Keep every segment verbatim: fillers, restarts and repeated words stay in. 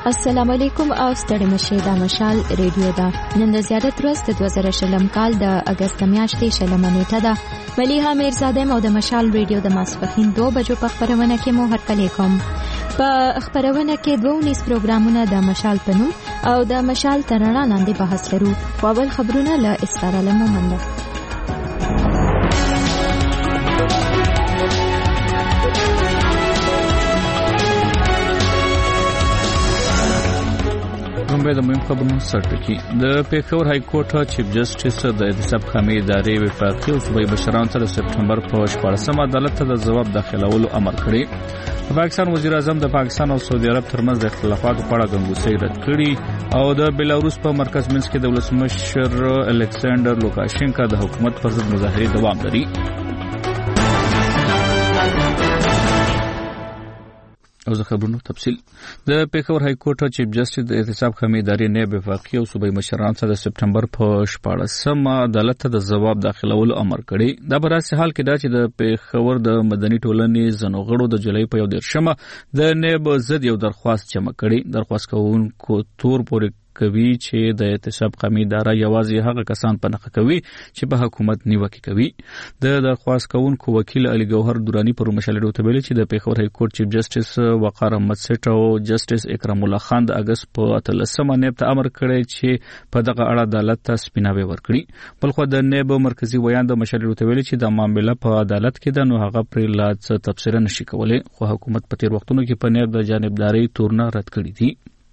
السلام علیکم او ستړي مشه دا مشال ریډیو دا نن د زیادت ورځ د دوه زره شلم کال د اگست میاشتې شلمه نیټه ده. ملیحه میرزاده مو د مشال ریډیو د ماسپښین دو بجو په خبرونه کې مو هرکلی کوم. په خبرونه کې دوه نیم پروګرامونه د مشال پنوم او د مشال ترڼا لاندې بحث لرو. اول خبرونه له اسرار لمنده. به د مهم خبرونو سرټکی د پیښور های کورټ چیف جسټس د احتساب خامې ادارې وفاقي او صوبایي بشرانو ته د سپټمبر په شپاړسمه عدالت ته د ځواب داخلولو امر کړی. پاکستان وزیر اعظم د پاکستان او سعودي عرب ترمنځ د اختلافاتو په اړه غنګوسې رد کړي او د بیلاروس په مرکز منځ کې د ولسمشر الکساندر لوکاشینکا د حکومت پر ضد مظاهرې دوام لري. او زه خبرونو تفصیل د پیښور های کورټ چیف جسټس د احتساب خامې ادارې نائب وفاقي او صوبایي مشرانو ته د سپټمبر په شپاړسمه عدالت ته د ځواب داخلولو امر کړی. دا په داسې حال کې دا چې د پیښور د مدني ټولنې ځینو غړو د جولای په یو دېرشمه د نائب ضد یو درخواست جمع کړی. درخواست کوونکو تور پورې کوي چې د احتساب خامې اداره یوازې هغه کسان په نخښه کوي چې په حکومت نیوکه کوي. د درخواست کوونکو وکیل علي ګوهر دورانی پر مشالې ته ویلي چې د پیښور های کورټ چیف جسټس وقار احمد سیټ او جسټس اکرام الله خان د اگست په اتلسمه نیب ته امر کړی چې په دغه اړه عدالت ته سپیناوی ورکړي. بلخو د نیب مرکزی ویان د مشالې ته ویلي چې د معاملې په عدالت کې د نو هغه پر لاڅ تفسیر نشي کولای، خو حکومت په تیر وختونو کې په نیب د جانبداري تورنه رد کړی دي.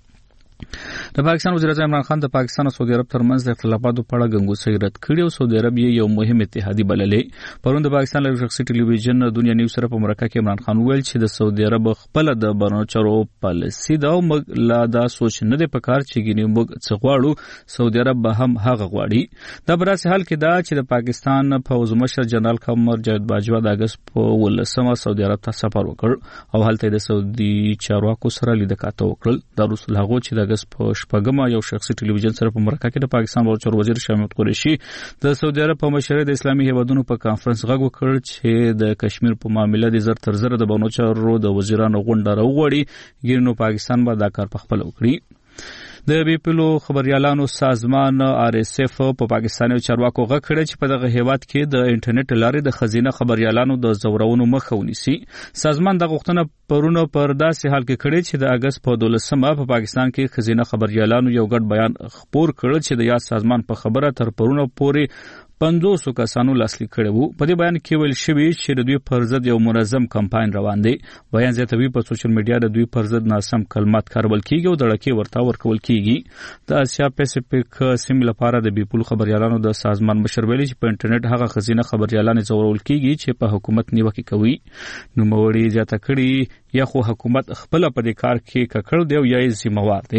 د پاکستان وزیر اعظم عمران خان د پاکستان او سعودي عرب ترمنځ د اختلافاتو په اړه غنګوسې رد کړي او سعودي عرب یو مهم اتحادی بللې. پرون د پاکستان له شخصي ټلویزیون دنیا نیوز سره په مرکه کې عمران خان ویل چې د سعودي عرب خپل د برنوچرو پالیسي دا موږ لا دا سوچ نه دی پکار چې ګینه موږ څه غواړو، سعودي عرب به هم هغه غواړي. دا په داسې حال کې دا چې د پاکستان پوځ مشر جنرال قمر جاوید باجوا د اگست په ولسمه سعودي عرب ته سفر وکړ او هلته د سعودي چارواکو سره لیدکاته وکړل. دا رسول هغه چې د اگست په شپږمه یو شخصي ټلویزیون سره په مرکه کې د پاکستان ورچور وزیر شاه محمود قریشي د سعودي عرب په مشرۍ د اسلامي هیوادونو په کانفرنس غږ وکړ چې د کشمیر په معاملې د زر تر زر د بنوچارو د وزیرانو غونډه راوړي ګینو پاکستان به دا کار په خپل وکړي. د بي پي ال او خبريالانو سازمان آر اس اف په پاکستاني چارواکو غږ کړی چې په دغه هیواد کې د انټرنیټ لارې د خزینه خبريالانو د زورونو مخه ونیسي. سازمان د غوښتنه پرونه پر داسې حال کې کړی چې د اگست په دولسمه په پاکستان کې خزینه خبريالانو یو ګډ بیان خپور کړ چې د یا سازمان په خبره تر پرونه پورې پنځوس کسانو لاسلیک کړي وو. په دې بیان کې ویل شوی چې د دوی پر ضد یو منظم کمپاین روان دی. بیان زیاتوي په سوشل میډیا د دوی پر ضد ناسم کلمات کارول کیږي او دړکې ورته ورکول کیږي. د اسیا پیسفیک سیمې لپاره د بي پي ال خبريالانو د سازمان مشر ویلي چې په انټرنیټ هغه خزینه خبريالان زورول کیږي چې په حکومت نیوکه کوي. نو موړي زیاته کړي یا خو حکومت خپل په دې کار کې ککړ دی او یا یې ذمہوار دی.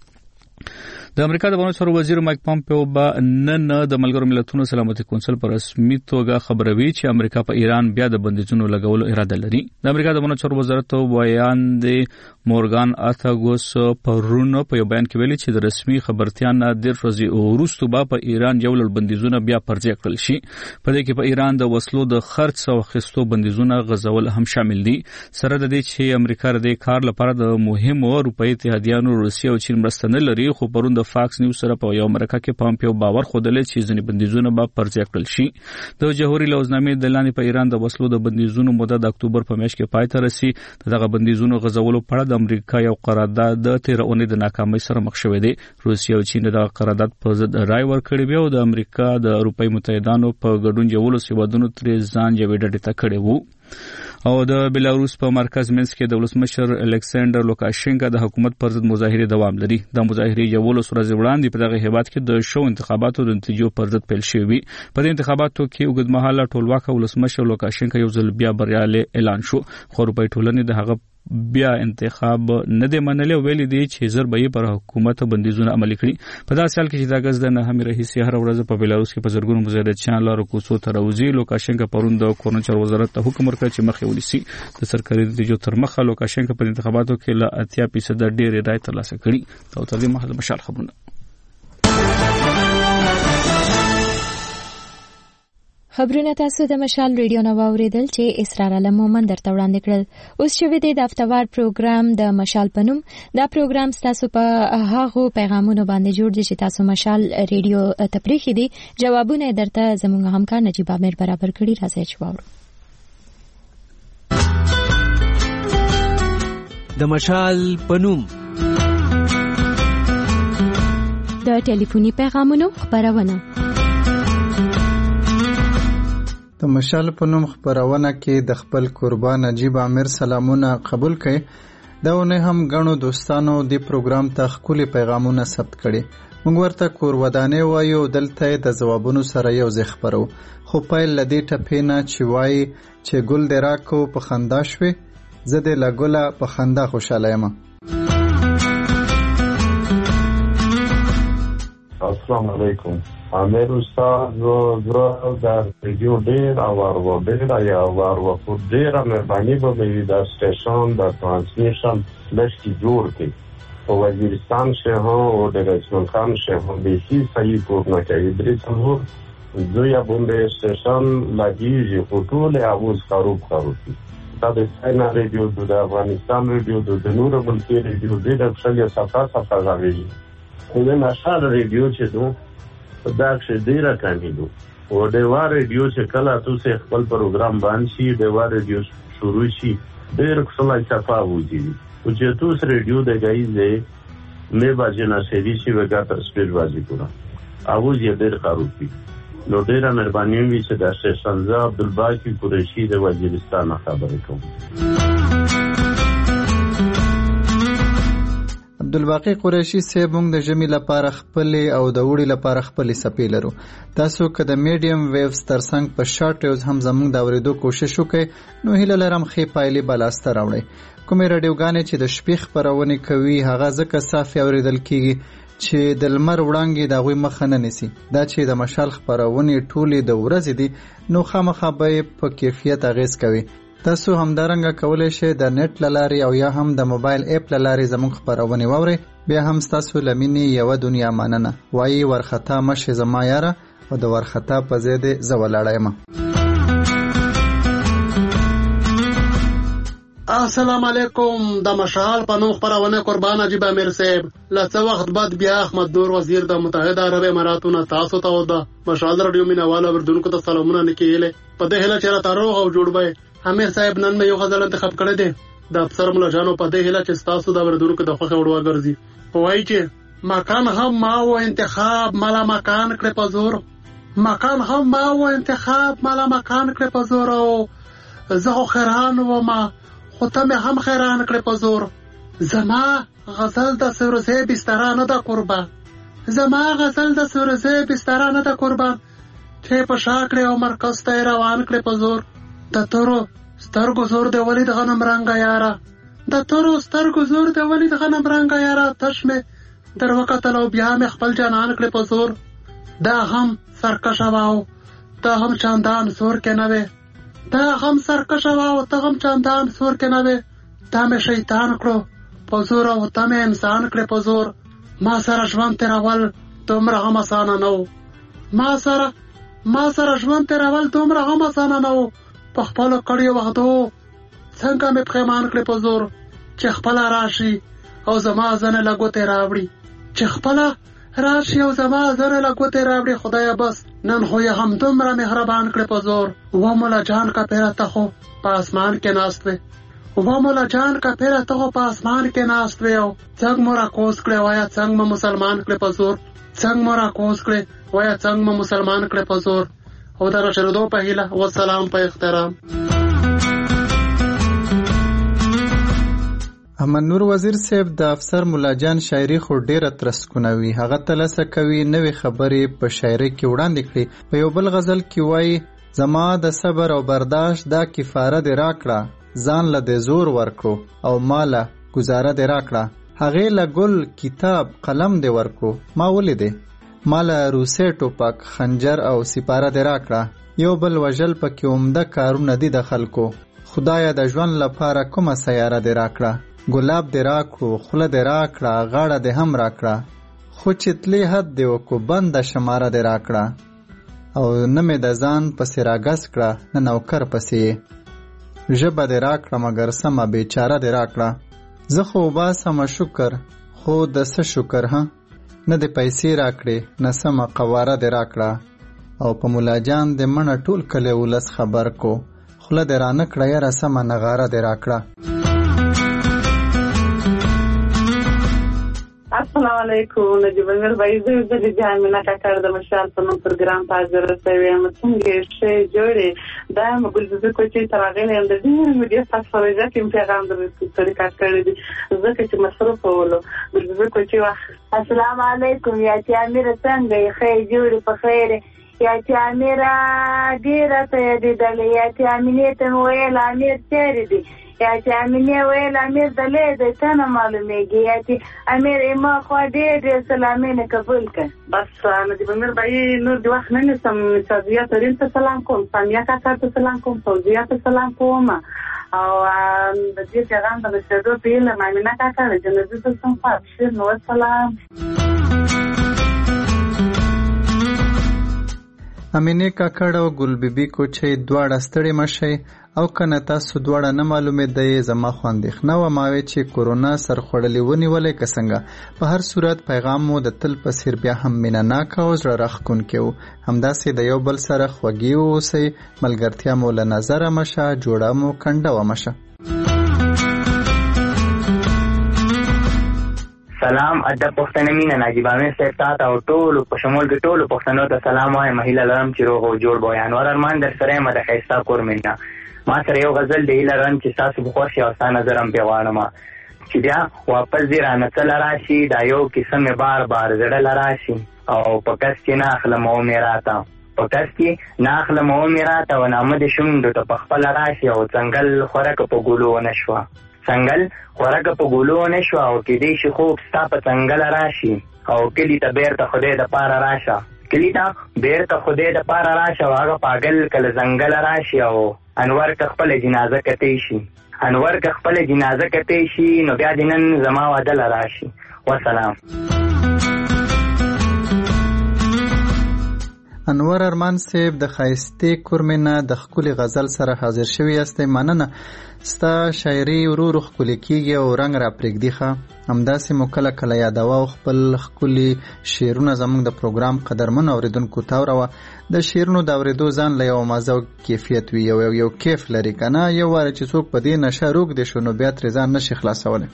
د امریکا د بهرنیو چارو وزیر مایک پامپیو به نن د ملګرو ملتونو سلامتي کونسل پر رسمي توګه خبروي چې امریکا په ایران بیا د بندیزونو لګولو اراده لري. د امریکا د بهرنیو چارو وزارت بیان دی مورګان اتاګوس پرون په یو بیان کې ویلي چې د رسمي خبرتیا نه ډېر ورځې وروسته به په ایران یو لړ بندیزونه بیا پرځای کړل شي. په دې کې په ایران د وسلو د خرڅ او اخیستو بندیزونه غځول هم شامل دي. سره د دې چې امریکا د کار لپاره د مهمو اروپایي اتحادیانو روسیه او چین مرسته نه لري، خو پرون د فاکس نیوز سره په یو مرکه کې پامپیو باور خوده چې ځینې بندیزونه به پرځای کړل شي. د جمهوریت لوزنامې د لاندې په ایران د وسلو د بندیزونو موده د اکتوبر په میاشت کې پای ته رسي. دغه بندیزونو غځولو په اړه د امریکا یو قرارداد د تیر اونۍ د ناکامۍ سره مخ شوې دی. روسیه او چین د قرارداد په ضد رای ورکړی و او د امریکا د اروپایي متحدانو په ګډون یولس هیوادونو ترې ځان یوې ډډې ته کړی وو. او د بیلاروس په مرکز منځ کې د ولسمشر الکساندر لوکاشینکا د حکومت پر ضد مظاهرې دوام لري. د مظاهرې یولس ورځې وړاندې په دغه هیواد کې د شو انتخاباتو د نتیجو پر ضد پیل شوې. په دې انتخاباتو کې اوږدمهاله ټولواکه ولسمشر لوکاشینکا یو ځل بیا بریالی اعلان شو، خو اروپایي ټولنې د هغه بیا انتخاب نه دی منلی او ویلي دی چې زر به یې پر حکومت بندیزونه عملي کړي. په داسې حال کې چې د اګست د نهمې راهیسې هره ورځ په بیلاروس کې په زرګونو مظاهرچیان لارو کوڅو ته راوځي. لوکاشینکا پرون د کورنۍ چارو وزارت ته حکم ورکړ چې مخې ونیسي. د سرکاري نتیجو تر مخه لوکاشینکا په انتخاباتو کې له اتیا فیصد ډېرې رایې ترلاسه کړي. او تر دې مخکې مشال خبرونه خبرونه تاسو د مشال ریډیو نو اوریدل چې اسرار علم مومن درته وړاندې کړل. اوس چې وی د هفتوار پروګرام د مشال پنوم دا پروګرام تاسو په هغه پیغامونو باندې جوړ دي چې تاسو مشال ریډیو تپریخي دي. جوابونه درته زموږ همکار نجیب امیر برابر کړي. راځي چې واورو د مشال پنوم د ټلیفوني پیغامونو خبرونه. د مشال په نوم خبرونه کې د خپل قربان نجیب امیر سلامونه قبول کړي. دا ونه هم غنو دوستانو د پروګرام ته خولي پیغامونه ثبت کړي. موږ ورته کور ودانې وایو. دلته د جوابونو سره یو ځای خبرو. خو پایل لدی ټپینا چې وای چې ګل دراکو په خندا شوي زه د لګولا په خندا خوشاله یم. السلام علیکم. امیر استاد زه د ریډیو ډیر اور و ډیر یا اور و خو ډیر مهرباني به مې د سټیشن د ترانسمیشن لشتي جوړ کړي په وزیرستان شهر او د رسول خان شهر به هي صحیح پورنه کوي. درې څلور زویا باندې سټیشن لګیږي خو ټول اوس خروب خروب دا د سینا ریډیو د افغانستان ریډیو د نور ملکي ریډیو د خپل صفه صفه غوي. خو د مشال ریډیو چې دوه دا چې ډیره کمی دو او د وار ریډیو چې کله تاسو خپل پروګرام باندې شي د وار ریډیو شروع شي ډیر څه صفه وځي او چې تاسو ریډیو د غایزه نه باندې نه سړي شي وګا تر سپیډ بازی کوله اواز یې ډیر خروپی. نو ډیره مهرباني وي چې د شهزاد عبدالباقی قریشی د وزیرستان خبرې کوم. عبدالباقی قریشی صاحب موږ د جمی لپاره خپل او د وړي لپاره خپل سپی لرو. تاسو که د میډیم ویوز ترڅنګ په شارټ ویوز هم زموږ د اوریدو کوشش وکړئ نو هیله لرم خې پایلې بلاسته راوړئ. کومې راډیوګانې چې د شپې خبرونه کوي هغه ځکه صافي اوریدل کیږي چې د لمر وړانګې د هغوی مخه نه نیسي. دا چې د مشال خبرونې ټولې د ورځې دي نو خامخا به په کیفیت اغیز کوي. تاسو همدارنګه کولای شئ د نت لاري او یا هم د موبایل اپ لاري زموږ خبرونه واورئ. بیا هم تاسو لمنې یو دنیا مننه. وایي ورختا مشه زما یاره او د ورختا په زیاده زولاړایم. السلام علیکم. د مشال په نوم خبرونه قربان نجیب امیر صاحب لڅ وخت بعد بیا احمد نور وزیر د متحده عرب اماراتونو تاسو ته و د مشال رادیو مینواله وردونکو ته سلامونه نکیله. په دې هله چې را تاروغ او جوړ وای امیر صاحب نن مې یو غزل انتخاب کړی دی د افسر مولا جانو په دې هله چې تاسو د وردونکو د خوخه وړوا ګرځي. وایي چې مکان هم ما و انتخاب مالا مکان کړ په زور مکان هم ما و انتخاب مالا مکان کړ په زور او زه خیران و ما خو ته مې هم خیران کړ په زور. زما غزل د سورزه بسترانه د قربان زما غزل د سورزه بسترانه د قربان چې په شاکړې او مرکز ته روان کړ په زور. د تورو سترګو زور د ولید غنم رنگا یارا د تورو سترګو زور د ولید غنم رنگا یارا تش مې در وکتل او بیا مې خپل جانان کړ په زور. دا هم سرکش واو ته هم چاندان سور کې نه وې دا هم سرکش واو ته هم چاندان سور کې نه وې دا مې شیطان کړو په زور او ته مې انسان کړ په زور. ما سره ژوند تیرول دومره هم اسانه نه و ما سره ما سره ژوند تیرول دومره هم اسانه نه و. په خپل کړي وختو څنګه مې پخېمان کړې په زور چې خپل راشي او زما ځنه لګوتې راوړي چې خپل راشي او زما ځنه لګوتې راوړي. خدایا بس نن خو یې هم دومره مهربان کړې په زور. و مولا جان کا پیرا ته خو په اسمان کې ناست وې و مولا جان کا پیرا ته خو په اسمان کې ناست وې او څنګه مورا کوس کړې وایا څنګه مې مسلمان کړې په زور څنګه مورا کوس کړې وایا څنګه مې مسلمان کړې په زور. او دا شردو په هیله والسلام په احترام. احمد نور وزیر صاحب د افسر مولا جان شاعري خو ډیره ترسکونوي. هغه تلسه کوي نوې خبرې په شاعري کې وړاندې کړي. په یو بل غزل کې وایي زما د صبر او برداشت دا کفاره دې راکړه ځان له دې زور ورکړو او ماله گزاره دې راکړه هغې له ګل کتاب قلم دې ورکړو ما ولیدې مالا روسي ټوپک خنجر او سپاره دې راکړه. یو بل وژل پکې عمده کارونه دي د خلکو. خدایا د ژوند لپاره کومه سیاره دې راکړه ګلاب دې راکړو خوله دې راکړه غاړه دې هم راکړه خو چې تلې حد دې وکړو بنده شماره دې راکړه. او نه مې د ځان پسې راګس کړه نه نوکر پسې ژبه دې راکړه مګر سمه بیچاره دې راکړه زه خو وباسم شکر خو د څه شکر ها نه دې پیسې راکړې نه سمه قواره دې راکړه او په مولاجان دې منه ټول کلی ولس خبر کو خوله دې رانه کړه یاره سمه نغاره دې راکړه. السلام علیکم نجیب امیر بھائی زه د جامینه کاکړ د مشال په نوم پروګرام تاسو رسوي یم څنګه شي جوړې دا مګل د کوچي ترغلې اند دې مې تاسو فرضه کې پیغام درته طریقه کړې دي زه چې مصرف ولو د کوچي واخ. السلام علیکم یا چې امیر څنګه خیر جوړې په خیر یا چې امیر ډیره ته دې دلې یا چې امینه ته ویل امیر چیرې دي یا چې امینه ویل امیر دلې د څنګه معلومیږي یا چې امیر ما خو دې دې سلامونه قبول کړ. بس نجیب امیر بھائی نور د وخت نه نسم سعودیه ترین ته سلام کوم سامیا کاکا ته سلام کوم سعودیه ته سلام کوم او د دې پیغام د شهدو پیل مامینه کاکا د جنازې ته سم پاتې نو سلام. امینه کاکړ او ګل بیبي کوچي دواړه ستړي مشي او کنه تاسو دواړه نه معلومه دی زما خو اندېښنه و ما وی چې کورونا سر خړلې ونیولې کسنګه په هر صورت پیغام مو د تل په سر بیا هم مینا ناک او زړه راخون کېو همداسې د یو بل سره خوږی اوسئ ملګرتیا مو له نظر مشه جوړه مو کنده و مشه. سلام ادب پښتنه مینا نجیب امیر صاحب تاسو او ټول په شمول کې ټول پښتنو ته سلام وایم مهیله لرم چې روغ او جوړ بو انور ارمان در سره مده خیستا کور مینا ما سره یو غزل دی لرم چې تاسو بخور شي او ستاسو نظرم پیغام چې بیا واپس دی رانه تل راشي دا یو قسم بار بار زړه لراشي او پکاس کې نه اخلم او میراته پکاس کې نه اخلم او میراته و نامه دې شوم د خپل راشي او څنګه خورک په ګولو نشوا څنګه خورک په ګولو نشوا او کې دې شي خوب ستا په څنګه راشي او کلی ته بیرته خدای د پاره راشه کلی ته بیرته خدای د پاره راشه هغه پاگل کله څنګه راشي او انور که خپل جنازه کته شي انور که خپل جنازه کته شي نو بیا دینن زما وعده راشي والسلام. انور ارمان صاحب د خایستې کورمنه د خولي غزل سره حاضر شوی استې مننه ستا شاعري ورو ورو خولي کیږي او رنگ را پرېږدي ښه همداسې مو کله کله یادوه او خپل خولي شعرونه زموږ د پروګرام قدرمن اوریدونکو ته وروه د شعرونو د اورېدو ځان له یو مزه او کیفیت وي یو یو کیف لري که نه یو واره چې څوک په دې نشه روږدی شو نو بیا ترې ځان نشي خلاصولی.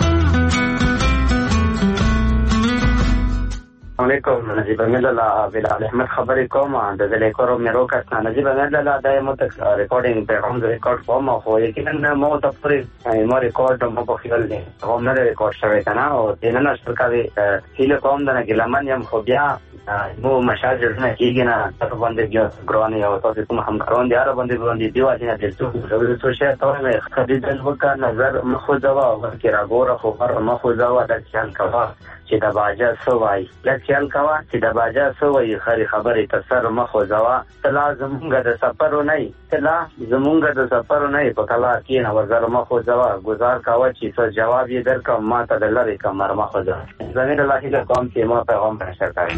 علیکم نجیب امیر الله بلال احمد خبرې کوم د ذلیکورو مې روکټ نجیب امیر الله د مو تک ریکارډینګ پیغام د ریکارډ کوم خو یقینا مو ته پرې مو ریکارډ مو په خیال دی کوم نه ریکارډ شوی کنه او د نن شرکاري هیله کوم د ګلمن یم خو بیا مو مشاجر نه کیږي نه تاسو باندې بیا ګرانی او تاسو کوم همکاران دي هر باندې باندې دیوا چې نه دلته څه شه ته مې خدیدل وکړ نظر مخو ځوا ورکه راګوره خو پر مخو ځوا د ځان کوا چې د باجا سوای لکه خیال کوا چې د باجا سوای خري خبره تسر مخو ځوا تلا زمونږ د سفر نه تلا زمونږ د سفر نه په کلا کې نه وزر مخو ځوا گزار کوا چې څه جواب یې درکم ما ته د لری کمر مخو ځوا زمير الله هیله کوم چې ما پیغام نشر کړی.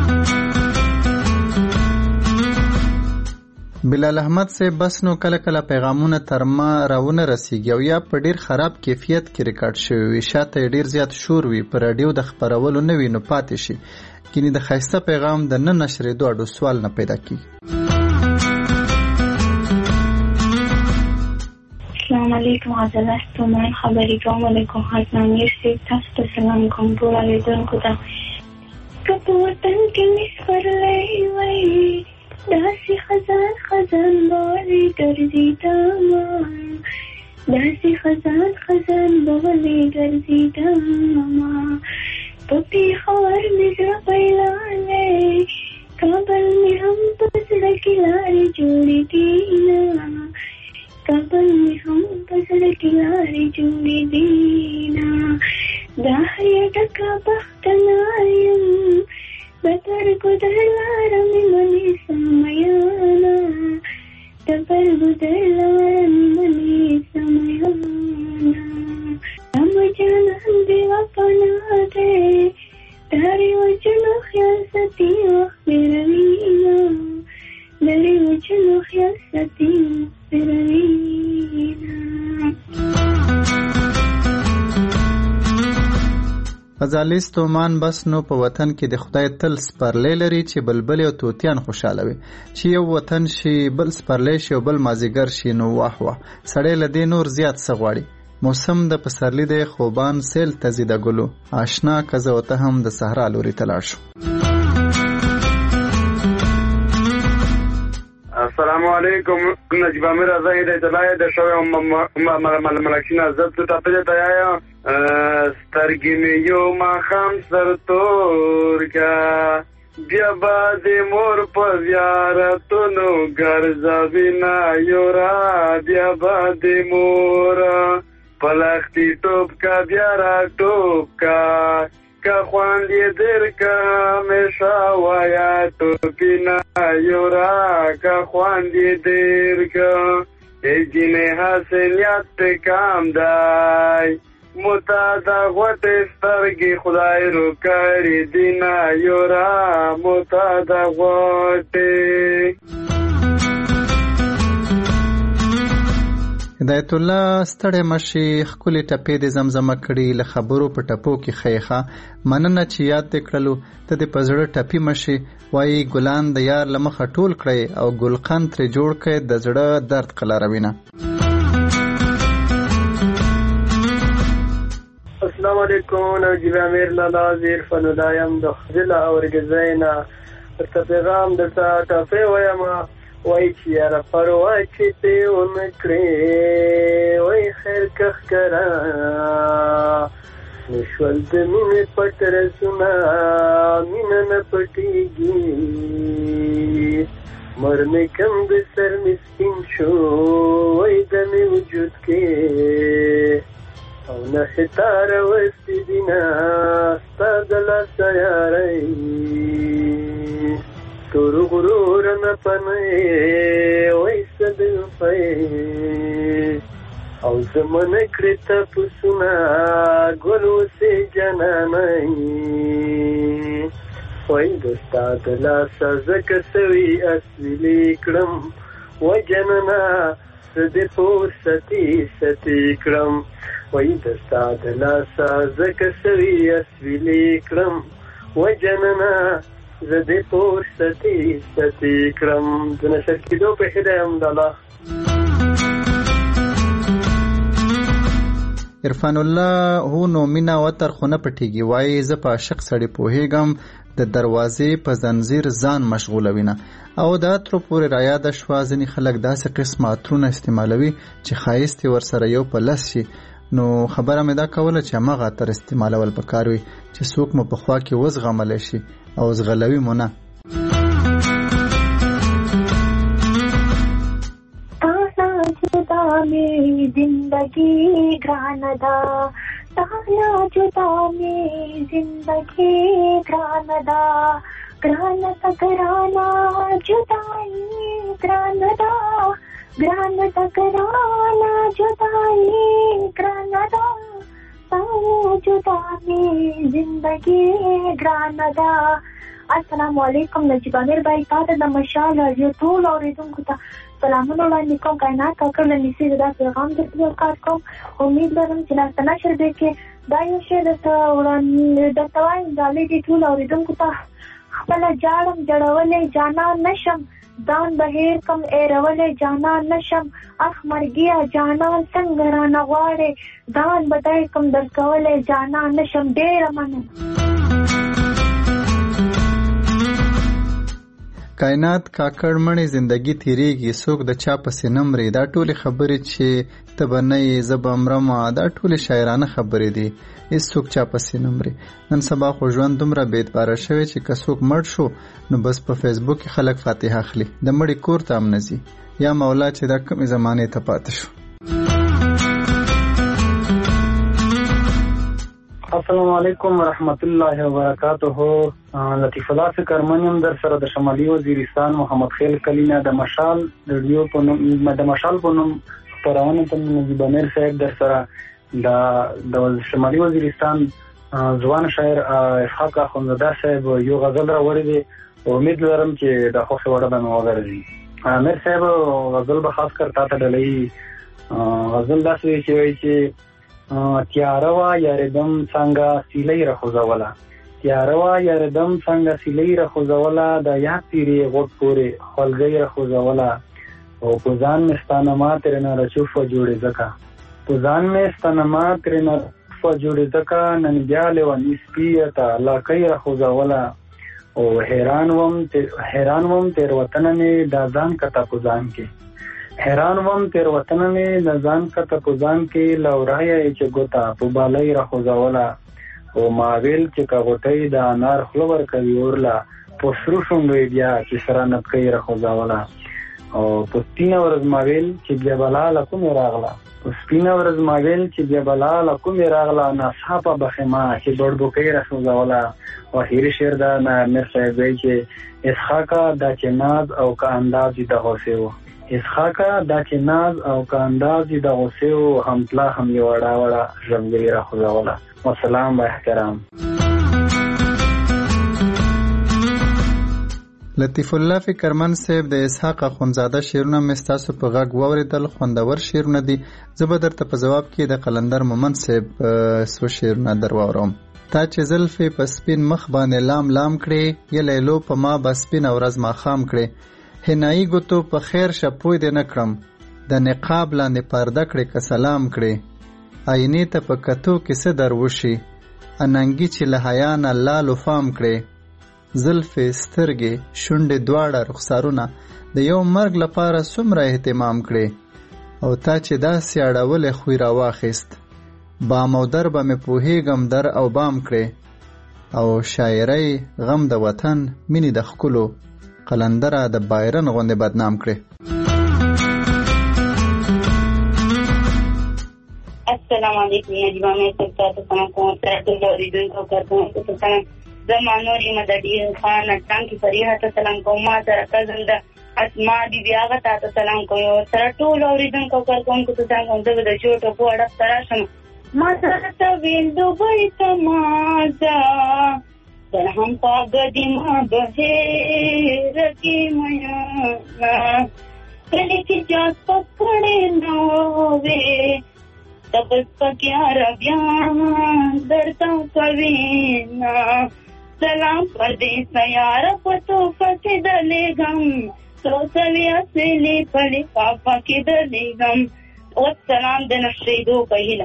بلال احمد صاحب بس نو کله کله پیغامونه تر ما راونه رسیږي او یا په ډیر خراب کیفیت کې ریکارډ شوی وي شاته ډیر زیات شور وي پر رادیو د خبرولو نه وي نو پاتې شي کینی د خایسته پیغام د نه نشریدو اډو سوال نه پیدا کیږي. السلام علیکم حضرت تمام خبری کوم علیکم حضرت امیر صاحب تاسو ته سلام کوم ټول لیدونکو ته کته وطن کې مسخرلې وای داسې خزان خزان بولې ګرځي دما داسې خزان خزان بولې ګرځي دما په پیښور مې زړه پیلانې کابل مې هم په زړه کې لارې جوړې دي نه کابل مې هم په زړه کې لارې جوړې دي نه دا هیا ډکه بختنا یم دبر ګدر لار مې منې سمایانا دبر ګدر لار مې منې سمایانا هم جانان دې وپنا دې داري وجنو خیال ستي وخت روینا مجالس تومان بس نو په وطن کې د خدای تل سپرلی لري چې بلبل او توتیان خوشاله وي چې یو وطن شي بل سپرلی شي او بل مازیګر شي نو واه واه سړی له دې نور زیات څه غواړي موسم د پسرلی دی خوبان سیل ته ځي د ګلو آشنا که زه او ته هم د صحرا لوري ته لاړ شو. السلام علیکم نجیب امیر ازای د جلای د شو ملکشین عزت ته ته ته یا سترګې مې یو ما خام سر تور کا بیا باد مور په زیارتونو ګرځوینا یورا بیا باد مور پلختی ټوپ کا بیا را ټوپ کا کا خواندې در کا همیشه وایا ټوپینا یورا کا خواندې در کا ای جنې حسنیت کام دای متا دا غوټه سترګې خدای رو کړی دینا یورا متا دا غوټه. هدایت الله ستړی مشي ښکلې ټپې د زمزمه کړي له خبرو په ټپو کې خیخه مننه چې یاد دې کړلو ته دې په زړه ټپي مشي وایي ګلان د یار له مخه ټول کړئ او ګلقند ترې جوړ کړئ د زړه درد قلاروینه. السلام علیکم نجیب امیر لالا زیر فنودایم د خزل اورګزینا ته پیغام درته ټپې وایم وای چې یاره پروا چې ته ونکړې وای خیر کخ کرا نشول د مینې پټ رسونه مینه نه پټېږي مر مې کم د سر مې سپین شو وای د مې وجود کې او نه ستاره وستې دینا ستا د لاسه یارۍ تور غرور نه پنې وای صدل پې او زمانه کړې ته پسونه ګل اوسې جنانۍ وای د ستا د لاسه ځکه سوي اسویلې کړم و جننا زه دې فرصتي ستې کړم وای د ستا د لاسه ځکه سوي اسویلې کړم و جننا زه دې فرصتي ستې کړم د نشر کېدو په هیله یم د الله. عرفان الله هو نو مینا وتر خو نه پټېږي وایي زه په عاشق سړی پوهېږم د دروازې په زنځیر ځان مشغولوینه او د عطرو پورې رایاده شوه ځینې خلک داسې قسمه عطرونه استعمالوي چې ښایست یې ورسره یو په لس شي نو خبره مې دا کوله چې هماغه عطر استعمالول پکار وي چې څوک مو په خوا کې وزغملی شي او زغلوي مو نه. में जिंदगी ग्रानदा ताना जुदा में जिंदगी ग्रानदा ग्रानदा ग्राना जुदाई ग्रानदा ग्रानदा ग्राना जुदाई ग्रानदा ताना जुदा में जिंदगी ग्रानदा. السلام علیکم نجیب امیر بھائی تاسو د مشال رادیو ټول اوریدونکو ته سلامونه وړاندې کوم. کائنات کاکړ له نیسي دا پیغام درته ورکړ کوم. امید لرم چې لا نشر دی کې دا یو شی درته وړاندې درته وایم ځالې دي ټول اوریدونکو ته خپله جاړم جړولی جانان نشم دان بهیر کم ایرولې جانان نشم اخ مرګیا جانان څنګه رانه غواړې دان بدای کم درکولی جانان نشم. ډېره مننه. کائنات کاکړ مړې زندگی تیریږي څوک د چا پسې نه مري دا ټولې خبرې چې ته به نه یې زه به مرمه دا ټولې شاعرانه خبرې دي هېڅوک چا پسې نه مري. نن سبا خو ژوند دومره بې اعتباره شوی چې که څوک مړ شو نو بس په فیسبوک کې خلک فاتحه اخلي د مړي کور ته هم نه ځي یا مولا چې دا کومې زمانې ته پاتې شو. السلام علیکم ورحمت الله وبرکاته. لطیف الله فکرمنیم در سره د شمالي وزیرستان محمد خیل کلینا د مشال رادیو په نوم د مشال په نوم خپرونه ته نجیب امیر صاحب در سره د د شمالي وزیرستان ځوان شاعر اسحاق اخوندزاده صاحب یو غزل راوړی دی. امید لرم چې د خوښې وړ به مې وګرځي. امیر صاحب غزل به خاص کر تا ته ډالۍ غزل داسې چې وایي چې تیاره وا یاردم څنګه سیلۍ راخوځوله تیاره وا یاردم څنګه سیلۍ راخوځوله د یاد تیرې غوږ پورې خولګۍ راخوځوله او په ځان مې ستا نه ما ترې نه رچوفه جوړې ځکه په ځان مې ستا نه ما ترې نه رچوفه جوړې ځکه نن بیا لیوني سپیه ته لاکۍ راخوځوله او حیران وم حیران وم تېروتنه مې دا ځان کته په ځان کې حیران وم تېروتنه مې د ځان کته په ځان کې له ورایه یې چې ګوته په بالۍ راخوځوله او ما ویل چې که غوټۍ د انار خوله ورکوي اورله په سرو شونډو یې بیا چې سره نتکۍ راخوځوله او په سپینه ورځ ما ویل چې بیا بلا له کومې راغله په سپینه ورځ ما ویل چې بیا بلا له کومې راغله ناڅاپه بخیمه چې بړبوکۍ راخوځوله او اخري شعر دا امیر صاحب وایي چې اسحاقه دا چې ناز او که انداز یې د غوسې و اسحاقه دا چې ناز او که انداز یې د غوسې و هم پلا هم یې وړه وړه ژبګۍ راخوځوله والسلام با احترام. لطیف الله فکرمن صاحب د اسحاق اخونزاده شعرونه مې ستاسو په غږ واورېدل، خوندور شعرونه دي. زه به درته په ځواب کې د قلندر مومند صاحب څو شعرونه در واورم. تا چې زلفې په سپین مخ باندې لام لام کړې، یا لیلو په ما به سپینه ورځ ماښام کړې، حنایي ګوتو په خیر شه پوی دې نه کړم، د نقاب لاندې پرده کړې که سلام کړې، آینې ته په کتو کې څه در وشي، اننګي چې له حیا نه لالو فام کړې، زلفې سترګې شونډې دواړه رخسارونه د یو مرګ لپاره څومره اهتمام کړې، او تا چې داسې اړولې خوی را واخیست، بام او در به مې پوهېږم در او بام کړې، او شاعرۍ غم د وطن مینې د ښکلو قلندره د بایرن غوندې بدنام کړې. السلام علیکم نجیبه مې تاسو ته کوم سره ټول اوریدونکو کارکونکو ته سلام. زما نور مددي خان ټان کی فریحه ته سلام کوم. ما سره کزند اسما بی بی هغه ته سلام کوم. سره ټول اوریدونکو کارکونکو ته سلام کوم. زه د چوټو په اړه سره شم. ما سره ته ویل دوی ته مازه در هم پاګدی ما به رکی میا کله چې جات پکړې نو وې تبس پکیار بیا درتا کوینا سلام پردیس یار پتو پکې دلېګم سوسوي اصلي پلي پاپا کې دلېګم. والسلام د نشیدو پهله.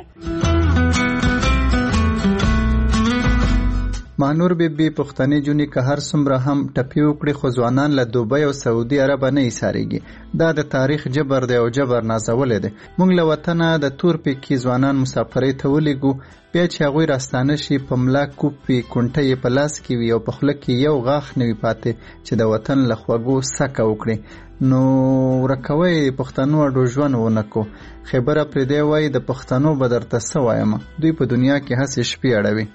مانور بی بی پښتنې جونې که هر څومره هم ټپي وکړي خو ځوانان له دوبۍ او سعودي عربه نه ایسارېږي. دا د تاریخ جبر دی او جبر نازولی دی. موږ له وطنه د تور پیکي ځوانان مسافرۍ ته ولیږو، بیا چې هغوی راستانه شي په ملا کوپ وي، کونټه یې په لاس کې وي او په خوله کې یو غاښ نه وي پاتې چې د وطن له خوږو سکه وکړي. نو ورکوی پښتنو اډو ژوند ونه کو. خبره پرې دی وایي د پښتنو به درته څه وایم، دوی په دنیا کې هسې شپې اړوي.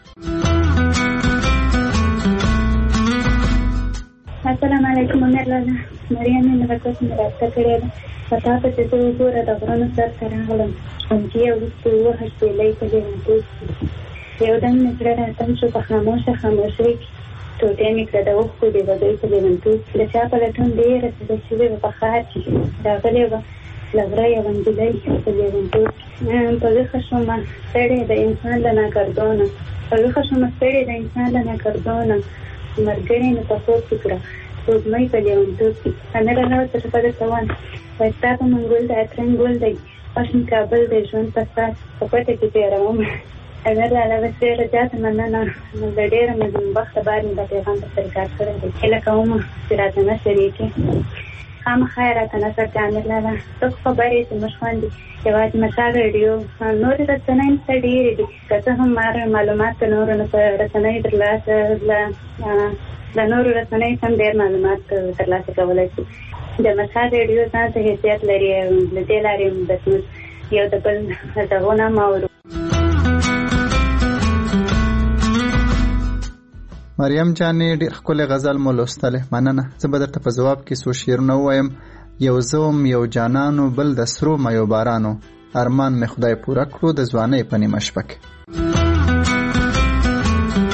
السلام علیکم امیر لاله مریم مې نوکوس مې راسته کړې ده. پتا په چې زه وګوره د غرونو سر ته راغلم، ښوونځي یې وروسته ووهه شپېلۍ په لیونتوب کې. یو دم مې زړه راتم شو په خاموشه خاموشۍ کې. ټوټې مې کړه د اوښکو د بګۍ په لیونتوب کې. د چا په لټون ډېره سده شوې وه په ښار کې. راغلې وه له غره یوه نجلۍ په لیونتوب کې. په ویښه شومه ستړې د انسان له ناکردونه، په ویښه شومه ستړې د انسان له ناکردونه، مرګرې مې په خوب کې کړه سپوږمۍ په لیونتوب کې. امیر الله ورته په درته وایم وایي ستا په منګول د عطرنګ ګل دی، خوښ مې کابل دی ژوند په ساس په پټه کې تېروم. امیر الله بس ډېره زیاته مننه. د ډېره مزمبخته بار مې د پیغام په سرکار کړی دی. هیله کوم چې راته نشر یې کړي. خامخا یې راته نشر کړي امیر الله. څوک خبرې چې موږ خوندي یوازې مشال ریډیو نورې رسنۍ څه ډېرې دي، که څه هم ما معلومات د نورو نه په رسنیو ترلاسه د نورو رسنیو هم ډېر معلومات ترلاسه کولی شي. د مشال ریډیو ځان ته حیثیت لري، له دې لارې بس موږ یو د بل غږونه هم اورو. مریم جانې ډېر ښکلی غزل مو لوستلی، مننه. زه به درته په ځواب کې څو شعرونه ووایم. یو زوم یو جانانو بل د سرو میو بارانو، ارمان مې خدای پوره کړو د ځوانۍ په نیمه شپه کې.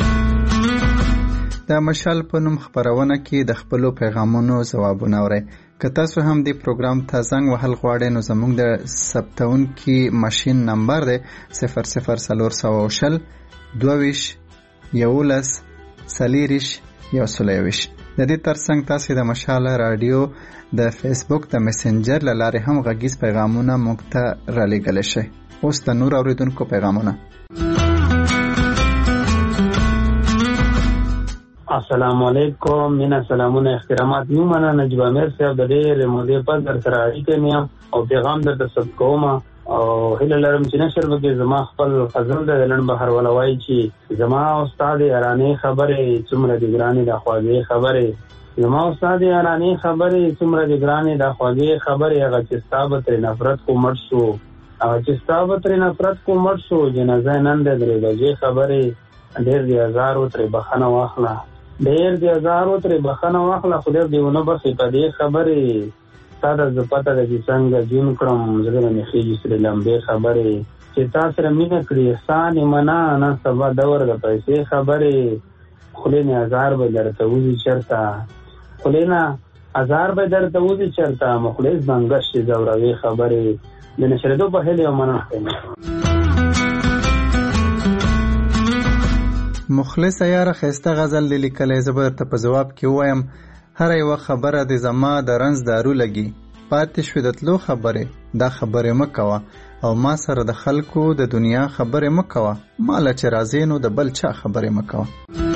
د مشال په نوم خپرونه کې د خپلو پیغامونو ځوابونه اورئ. که تاسو هم دې پروګرام ته زنګ وهل غواړئ نو زموږ د ثبتونکي ماشین نمبر دی صفر صفر څلور سوه شل دوه ویشت یولس څلېرویشت یو سل یوویشت. د دې ترڅنګ تاسو د مشال رادیو د فیسبوک د میسنجر له لارې هم غږیز پیغامونه موږ ته رالیږلی شئ. اوس د نور اورېدونکو پیغامونه. السلام علیکم. مینا سلامونه احترامات. نو منه نجیب امیر صاحب د ډېرې مودې پس در سره اړیکه نیم او پیغام درته ثبت کوم او هیله لرم چې نشر وکړي. زما خپل غزل د لنډ بهر ولا وایي چې زما استاد یارانې خبرې څومره دي ګرانې د خواږې خبرې، زما استاد یارانې خبرې څومره دي ګرانې د خواږې خبرې، هغه چې ستا به ترې نفرت کو مړ شو، هغه چې ستا به ترې نفرت کو مړ شو، جنازه نن د درې بجې خبرې، ډېر دې هزارو ترې بخښنه واخله، ډېر دې هزارو ترې بخښنه واخله، خدای دې ونه بخښي په دې خبرې، تا د زه پته ده چې څنګه جون کړم، زړه مې خېږي سرې لمبې خبرې، چې تا سره مینه کړي احسان یې منه، نن سبا دور د پیسې خبرې، خولې نه هزار به درته وځي چېرته، خولې نه هزار به درته وځي چېرته، مخلص بنګش چې ځوروي خبرې، د نشرېدو په هیلې او مننه کوم. مخلص یاره ښایسته غزل دې لیکلی، زه به درته په ځواب کې ووایم هره یوه خبره دې زما د رنځ دارو لګي، پاتې شوې د تلو خبرې، دا خبرې مه کوه او ما سره د خلکو د دنیا خبرې مه کوه، ما له چې راځې نو د بل چا خبرې مه کوه.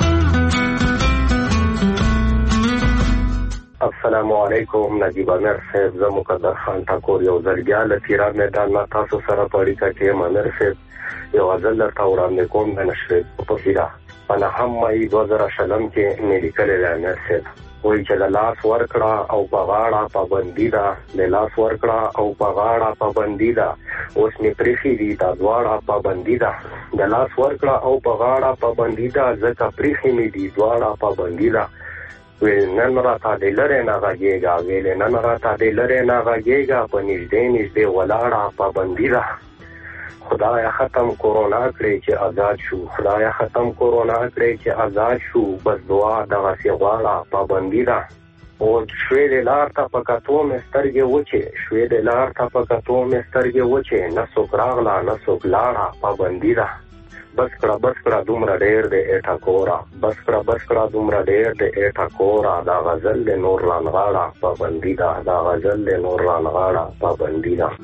السلام علیکم. نجیب امیر صاحب، زه مقدر خان ټاکور یو ځل بیا له تیرار میدان نه تاسو سره په اړیکه کې یم. امیر صاحب یو غزل درته وړاندې کوم د نشرېدو په هیله. په نهم مۍ دوه زره شلم کې مې لیکلی دی امیر صاحب، وایي چې د لاس ورکړه او په غاړه پابندي ده، د لاس ورکړه او په غاړه پابندي ده، اوس مې پرېښي دي دا دواړه پابندي ده، د لاس ورکړه او په غاړه پابندي ده، ځکه پرېښي مې دي دواړه پابندي ده، ویل نن راته دې لرې نه غږېږه، ویل نن راته دې لرې نه غږېږه، په نږدې نږدې ولاړه پابندي ده، خدای ختم کورونا کړی چې آزاد شو، خدای ختم کورونا کړی چې آزاد شو، بس دعا دغسې غواړه پابندي ده، او شوې د لار ته په کتو مې سترګې وچې، شوې د لار ته په کتو مې سترګې وچې، نه څوک راغله نه څوک لاړه پابندي ده، بس کړه بس کړه دومره ډېر د ایټه کوره، بس کړه بس کړه دومره ډېر د ایټه کوره، دا غزل د نور رانغاړه پابندي ده، دا غزل د نور رانغاړه پابندي ده.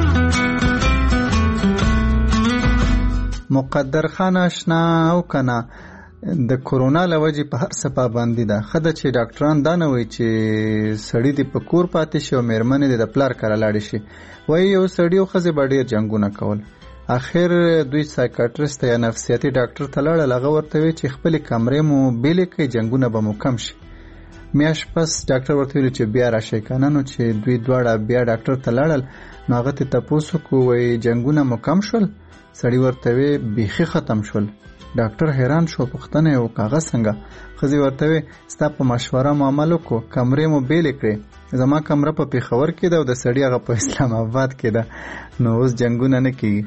مقدر خان آشنا او کنه د کورونا له وجې په هر څه پابندي ده، ښه ده چې ډاکټران دا نه وایي چې سړي دې په کور پاتې شي او مېرمنې دې د پلار کره لاړې شي، وایي یو سړي او ښځې به ډېر جنګونه کول. اخر دوی سایکاټریست یا نفسیاتي ډاکټر ته لاړل، هغه ورته وایي چې خپلې کمرې مو بېلې کړئ، جنګونه به مو کم شي. میاشت پس ډاکټر ورته ویلي چې بیا راشئ که نه، نو چې دوی دواړه بیا ډاکټر ته لاړل نو هغه ته تپوس وکړو، وایي جنګونه مو کم شول؟ سړي ورته وی بیخي ختم شول. ډاکټر حیران شو، پوښتنه یې وکړه هغه څنګه؟ ښځې ورته وی ستا په مشوره مو عمل وکړو، کمرې مو بېلې کړې، زما کمره په پېښور کې ده او د سړي هغه په اسلام آباد کې ده، نو اوس جنګونه نه کېږي.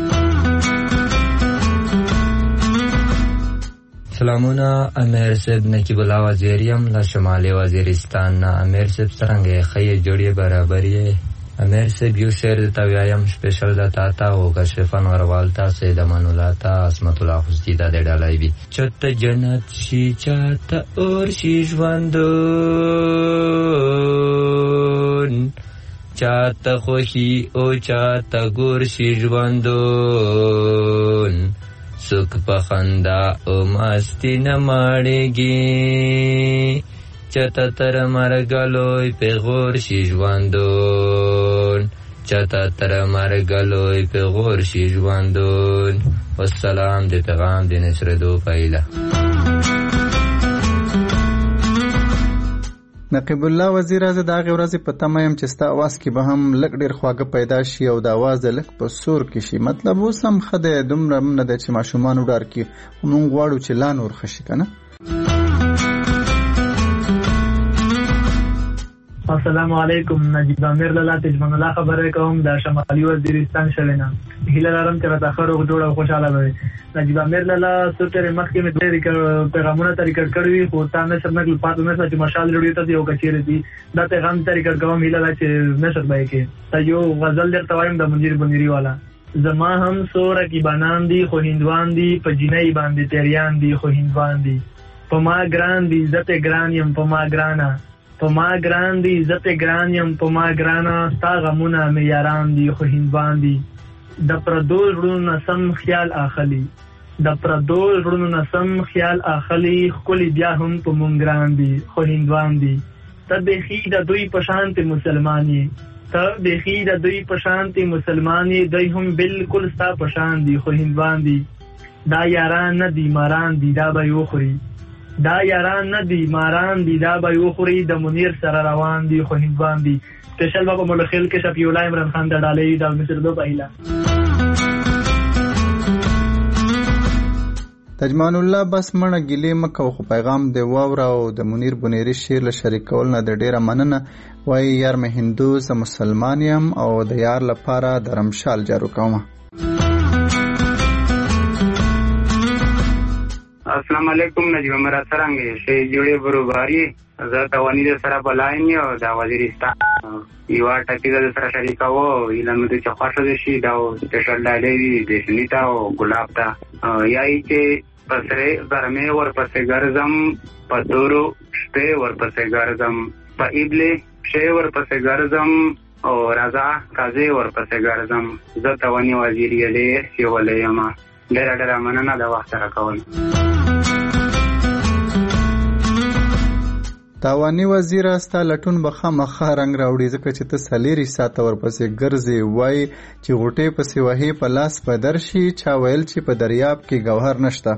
سلامونه امیر صاحب، نقیب الله وزیر یم له شمالي وزیرستان نه. امیر صاحب څرنګه یې؟ ښه یې، جوړ یې، برابر یې؟ امیر صاحب یو شعر درته وایم سپیشل د تا ته او کشف انوروال ته، سید امان الله ته، عصمت الله خوستی ته د ډالۍ وي. چاته جنت شي چاته اور شي ژوندون، چاته خوښي او چاته ګور شي ژوندون، څوک په خندا او مستي نه مړېږي، چاته تر مرګه لوی پیغور شي ژوندون، چاته تر مرګه لوی پیغور شي ژوندون. والسلام د پیغام د نشرېدو پایله. نقیب الله وزیر، زه د هغې ورځې په تمه یم چې ستا اواز کې به هم لږ ډېر خواږه پیدا شي او د اواز د لږ په سور کې شي. مطلب اوس هم ښه دی، دومره هم نه دی چې ماشومان وډار کړي، خو موږ غواړو چې لا نور ښه شي که نه. السلام علیکم. نجیب امیر له لاتجمن الله خبرې کوم د شمالي وزیرستان شوینه. هیله لرم چې راته ښه روغ جوړ او خوشحاله به نجیب امیر لاله څو پېرې مخکې مې دوه پیغامونه ته ریکارډ کړي وي خو تا نشر نه کړل پاتې نه چې مشال ریډیو ته یو کچېرې دي دا پیغام ته ریکارډ کوم هیله ده چې نشر به یې کې ته یو غزل درته وایم د منیر بنيري والا زما هم سو رقیبانان دي خو هندوان دي په جنۍ باندې تیریان دي خو هندوان دي په ما ګران دي عزت ګران یم په ما ګرانه په ما ګران دي عزت ګران یم په ما ګرانه ستا غمونه مې یاران دي خو هندوان دي د پردو زړونو سم خیال اخلي د پردو زړونو سم خیال اخلي ښکلي بیا هم په مونږ ګران دي خو هندوان دي ته بیخي د دوی په شانتې مسلمان یې ته بیخي د دوی په شانتې مسلمان یې دوی هم بالکل ستا په شان دي خو هندوان دي دا یاران نه دي ماران دي دا به یې وخوري دا یاران نه دي ماران دي دا به یو خوري د منیر سره روان دي خو هندوان دي سپیشل بابا ملخیل کې شفیع الله عمران خان د ډالۍ د مصر دو پهلا تجمان الله بس منه ګلې مکو خو پیغام دی واوره او د منیر بنيري شعر له شریکول نه د ډیره مننه وای یار مې هندو زه مسلمان یم او د یار لپاره د رمشال جارو کوم. السلام علیکم نجیب امیر څنګه شي جوړې بروباري زه توانی د سره بلاین یو د وزیرستان یو ټکی د سره شریکاو اعلان د چخواشه دي شي دا سپیشل ډالۍ د شنیتا او ګلاب تا یای چې پسره برمه ور پسې ګرځم پدورو شپه ور پسې ګرځم په ایبلې شی ور پسې ګرځم او رضا قاضي ور پسې ګرځم زه توانی وزیر یې سی ولې ما ډېر ډېر مننه دا وخت راکول. تاوانی وزیر استا لټون بخا مخه رنگ راوړي ځکه چې ته سلیری ساته ورپسې ګرځي وای چې غوټې پسې وهي په لاس په درشي چا ویل چې په دریاب کې گوهر نشته.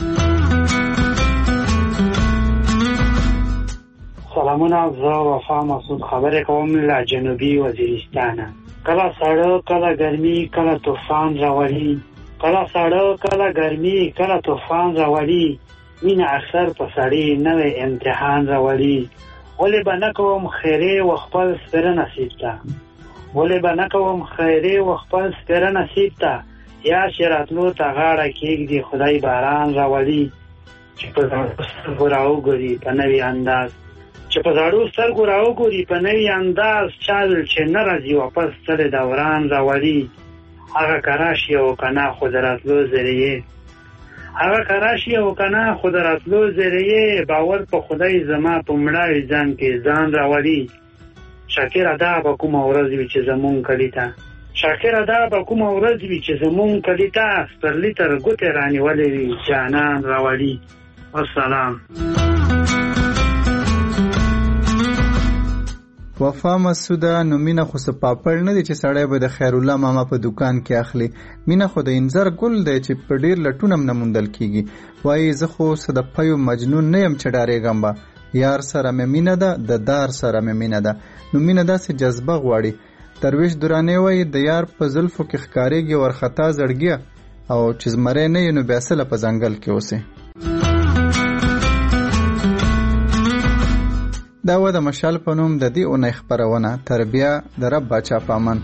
سلامونه زه وفا مسعود خبرې کوم له جنوبي وزیرستان. کله سړه کله ګرمي کله طوفان راولي کله سړه کله ګرمي کله طوفان راولي مینه اکثر په سړی نوې امتحان راولي ولې به نه کوم خیرې و خپل سپره نصیب ته ولې به نه کوم خیرې و خپل سپره نصیب ته یا چې راتلو ته غاړه کېږدي خدای باران راولي چې په زړو سترګو راوګوري په نوي انداز چې په زړو سترګو راوګوري په نوي انداز چل چې نه راځي واپس تل دوران راولي هغه کراشي او کنا خو دراتلو ذریعه هغه کراشي او کنا خو دراتلو ذریعه باور په خدای زما په مړاوي ځان کې ځان راولي شاکر ادا به کوم ورځ وي چې زمون کلیتا شاکر ادا به کوم ورځ وي چې زمون کلیتا پر لیتر ګوتې رانیولې وي جانان راولي. والسلام. وفا مسعوده نو مینه خو څه پاپړ نه دی چې سړی به د خیر الله ماما په دکان کې اخلي. مینه خو د انځر ګل دی چې په ډیر لټونم نه موندل کیږي. وایي زه خو څه د پيو مجنون نه یم چې ډارېږم به یار سره مې مینه ده د دار سره مې مینه ده. نو مینه داسې جذبه غواړي. درویش درانه وایي د یار په زلفو کې ښکارېږي ورخطا زړګیه او چې زمری نه یې نو بیا سله په ځنګل کې اوسې. دا و د مشال په نوم د دې اونۍ خپرونه تربیه د رب باچا پامن.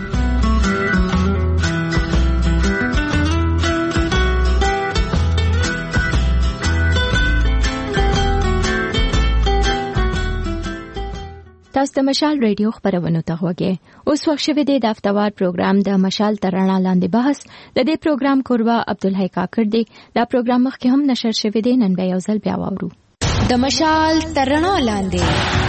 تاسو د مشال ریډیو خبرونه ته وګورئ. اوس وخت شوه د هفتوار پروګرام د مشال ترانه لاندې بحث د دې پروګرام کوربه عبدالحی کاکړ دی. دا پروګرام مخکې هم نشر شوی دی نن بیا یو ځل بیا واورو. د مشال ترانه لاندې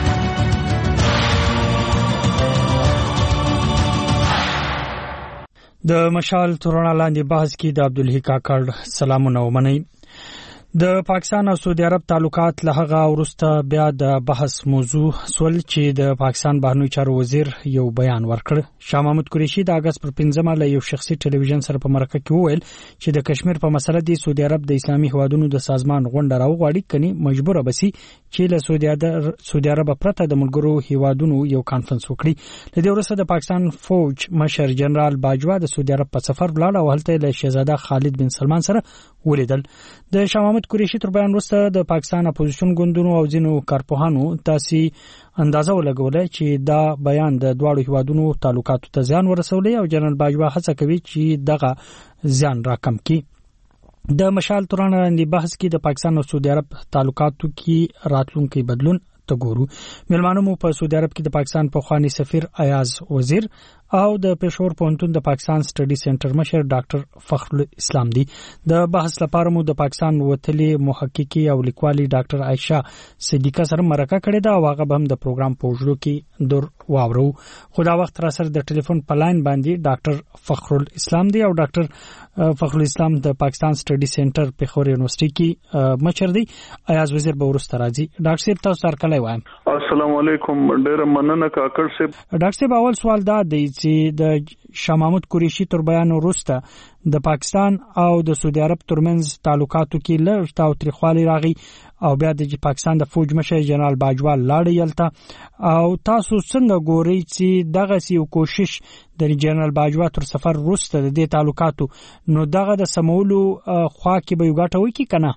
د مشال ترانه لاندې بحث کې د عبدالحی کاکړ سلامونه ومنئ. د پاکستان او سعودي عرب تعلقات له هغه وروسته بیا د بحث موضوع سول چې د پاکستان بهرنی چارو وزیر یو بیان ورکړ. شاه محمود قریشي د اگست پر پنځمه له یو شخصي ټلویزیون سره په مرکه کې وویل چې د کشمیر په مسله د سعودي عرب د اسلامي هوادونو د سازمان غونډه راوغواړي کني مجبور بسي چې له سعودي عرب سعودي عرب پرته د ملګرو هوادونو یو کانفرنس وکړي. له دې وروسته د پاکستان فوج مشر جنرال باجوا د سعودي عرب په سفر ولاړ او هلته له شهزاده خالد بن سلمان سره ولیدل. د شاه محمود محمد قریشي تر بیان وروسته د پاکستان اپوزیشن ګوندونو او ځینو کارپوهانو تاسې اندازه ولګوله چې دا بیان د دواړو هیوادونو تعلقاتو ته زیان ورسولی او جنرال باجوا هڅه کوي چې دغه زیان راکم کړي. د مشال توران لاندې بحث کې د پاکستان او سعودي عرب تعلقاتو کې راتلونکي بدلون ته ګورو. میلمانه مو په سعودي عرب کې د پاکستان پخوانی سفیر ایاز وزیر او د پېښور پوهنتون د پاکستان سټډي سنټر مشر ډاکټر فخر الاسلام دي. د بحث لپاره مو د پاکستان وتلي محققي او لیکوالي ډاکټر عائشه صدیقه سره مرکه کړې ده او هغه به هم د پروګرام په اوږدو کې دور واورو. خو دا وخت را سره د ټلیفون په لاین باندې ډاکټر فخر الاسلام دی او ډاکټر فخر الاسلام د پاکستان سټډي سنټر پېښور یونیورسيټي کې مشر دی. ایاز وزیر به وروسته راځي. ډاکټر صاحب تاسو سره کله وایم. السلام علیکم. ډېر مننه کاکړ صاحب. ډاکټر صاحب اول سوال دا دی چې د شاه محمود قریشي تر بیان وروسته د پاکستان او د سعودي عرب ترمنځ تعلقاتو کې لږ تاوتریخوالی راغی او بیا د پاکستان د فوج مشر جنرال باجوا لاړ یلته او تاسو څنګه ګورئ چې دغه یو کوشش د جنرال باجوا تر سفر وروسته د دې تعلقاتو نو دغه د سمولو خوا کې به یو ګټه وکړي کنه؟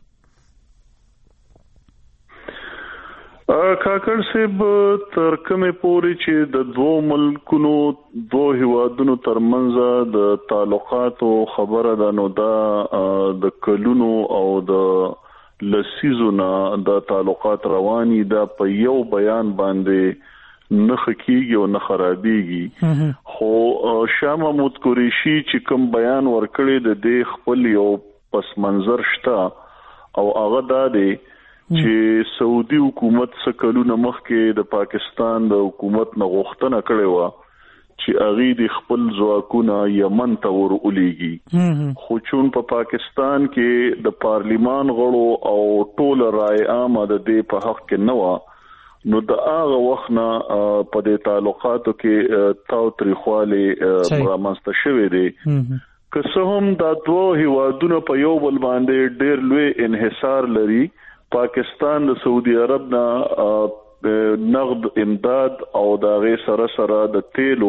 کاکړ صاحب تر کومه پورې چې د دوه ملکونو دوه هیوادونو ترمنځ د تعلقاتو خبره ده نو دا د کلونو او د لسیزو نه د تعلقات رواني دا په یو بیان باندې نه خکېږي او نه خرابېږي. خو شاه محمود قریشي چې کوم بیان ورکړی د دې خپل یو پس منظر شته او هغه دا دی چې سعودي حکومت څه کلونه مخکې د پاکستان د حکومت نه غوښتنه کړې وه چې هغې د خپل ځواکونه یمن ته ور ولېږي. خو چون په پا پاکستان کې د پارلیمان غړو او ټوله رای عامه د دې په حق کې نه وه نو د هغه وخت نه په دې تعلقاتو کې تاوتریخوالی رامنځته شوی دی. که څه هم دا دوه هیوادونه په یو بل باندې ډېر لوی انحصار لري. پاکستان د سعودي عرب نه نقد امداد او د غي سره سره د تیلو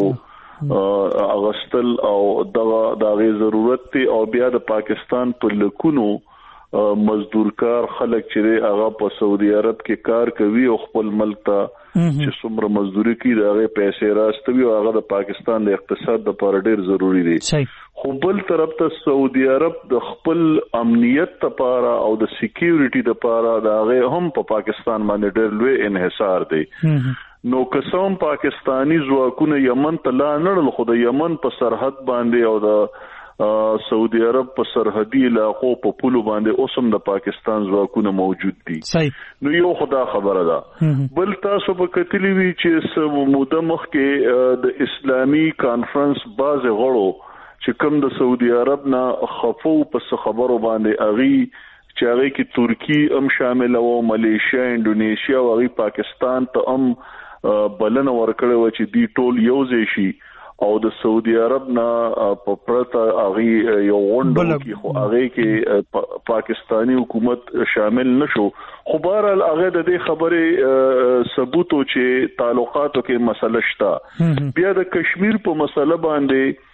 اغستل او د غي ضرورت تی او بیا د پاکستان په لکونو مزدورکار خلک چې هغه په سعودي عرب کې کار کوي او خپل ملک ته چې څومره مزدوري کوي د هغه پیسې راستوي او هغه د پاکستان د اقتصاد لپاره ډیر ضروری دی. خو بل طرف ته سعودي عرب د خپل امنیت لپاره او د سکیورټي لپاره د هغه هم په پاکستان باندې ډیر لوی انحصار دی. نو قسم پاکستانی ځواکونه یمن ته لا نړل خو د یمن په سرحد باندې او د سعودي عرب په سرحدي علاقو په پولو باندې اوسم د پاکستان ځواکونه موجود دي. نو یو خدا خبره ده. بل تاسو په کتلی وی چې سم موده مخکې د اسلامي کانفرنس باز غړو چې کوم د سعودي عرب نه خفو په خبرو باندې اغي چې هغه کې ترکی هم شامل او ملیشیا انډونیشیا او هغه پاکستان ته هم بلنه ورکړې و چې دی ټول یوځای شي او د سعودي عرب نه په پرته هغه یو غونډه کې خو هغه کې پاکستانی حکومت شامل نشو. خو بهرحال هغه د دې خبرې ثبوت او چې تعلقاتو کې مسله شته. بیا د کشمیر په مسله باندې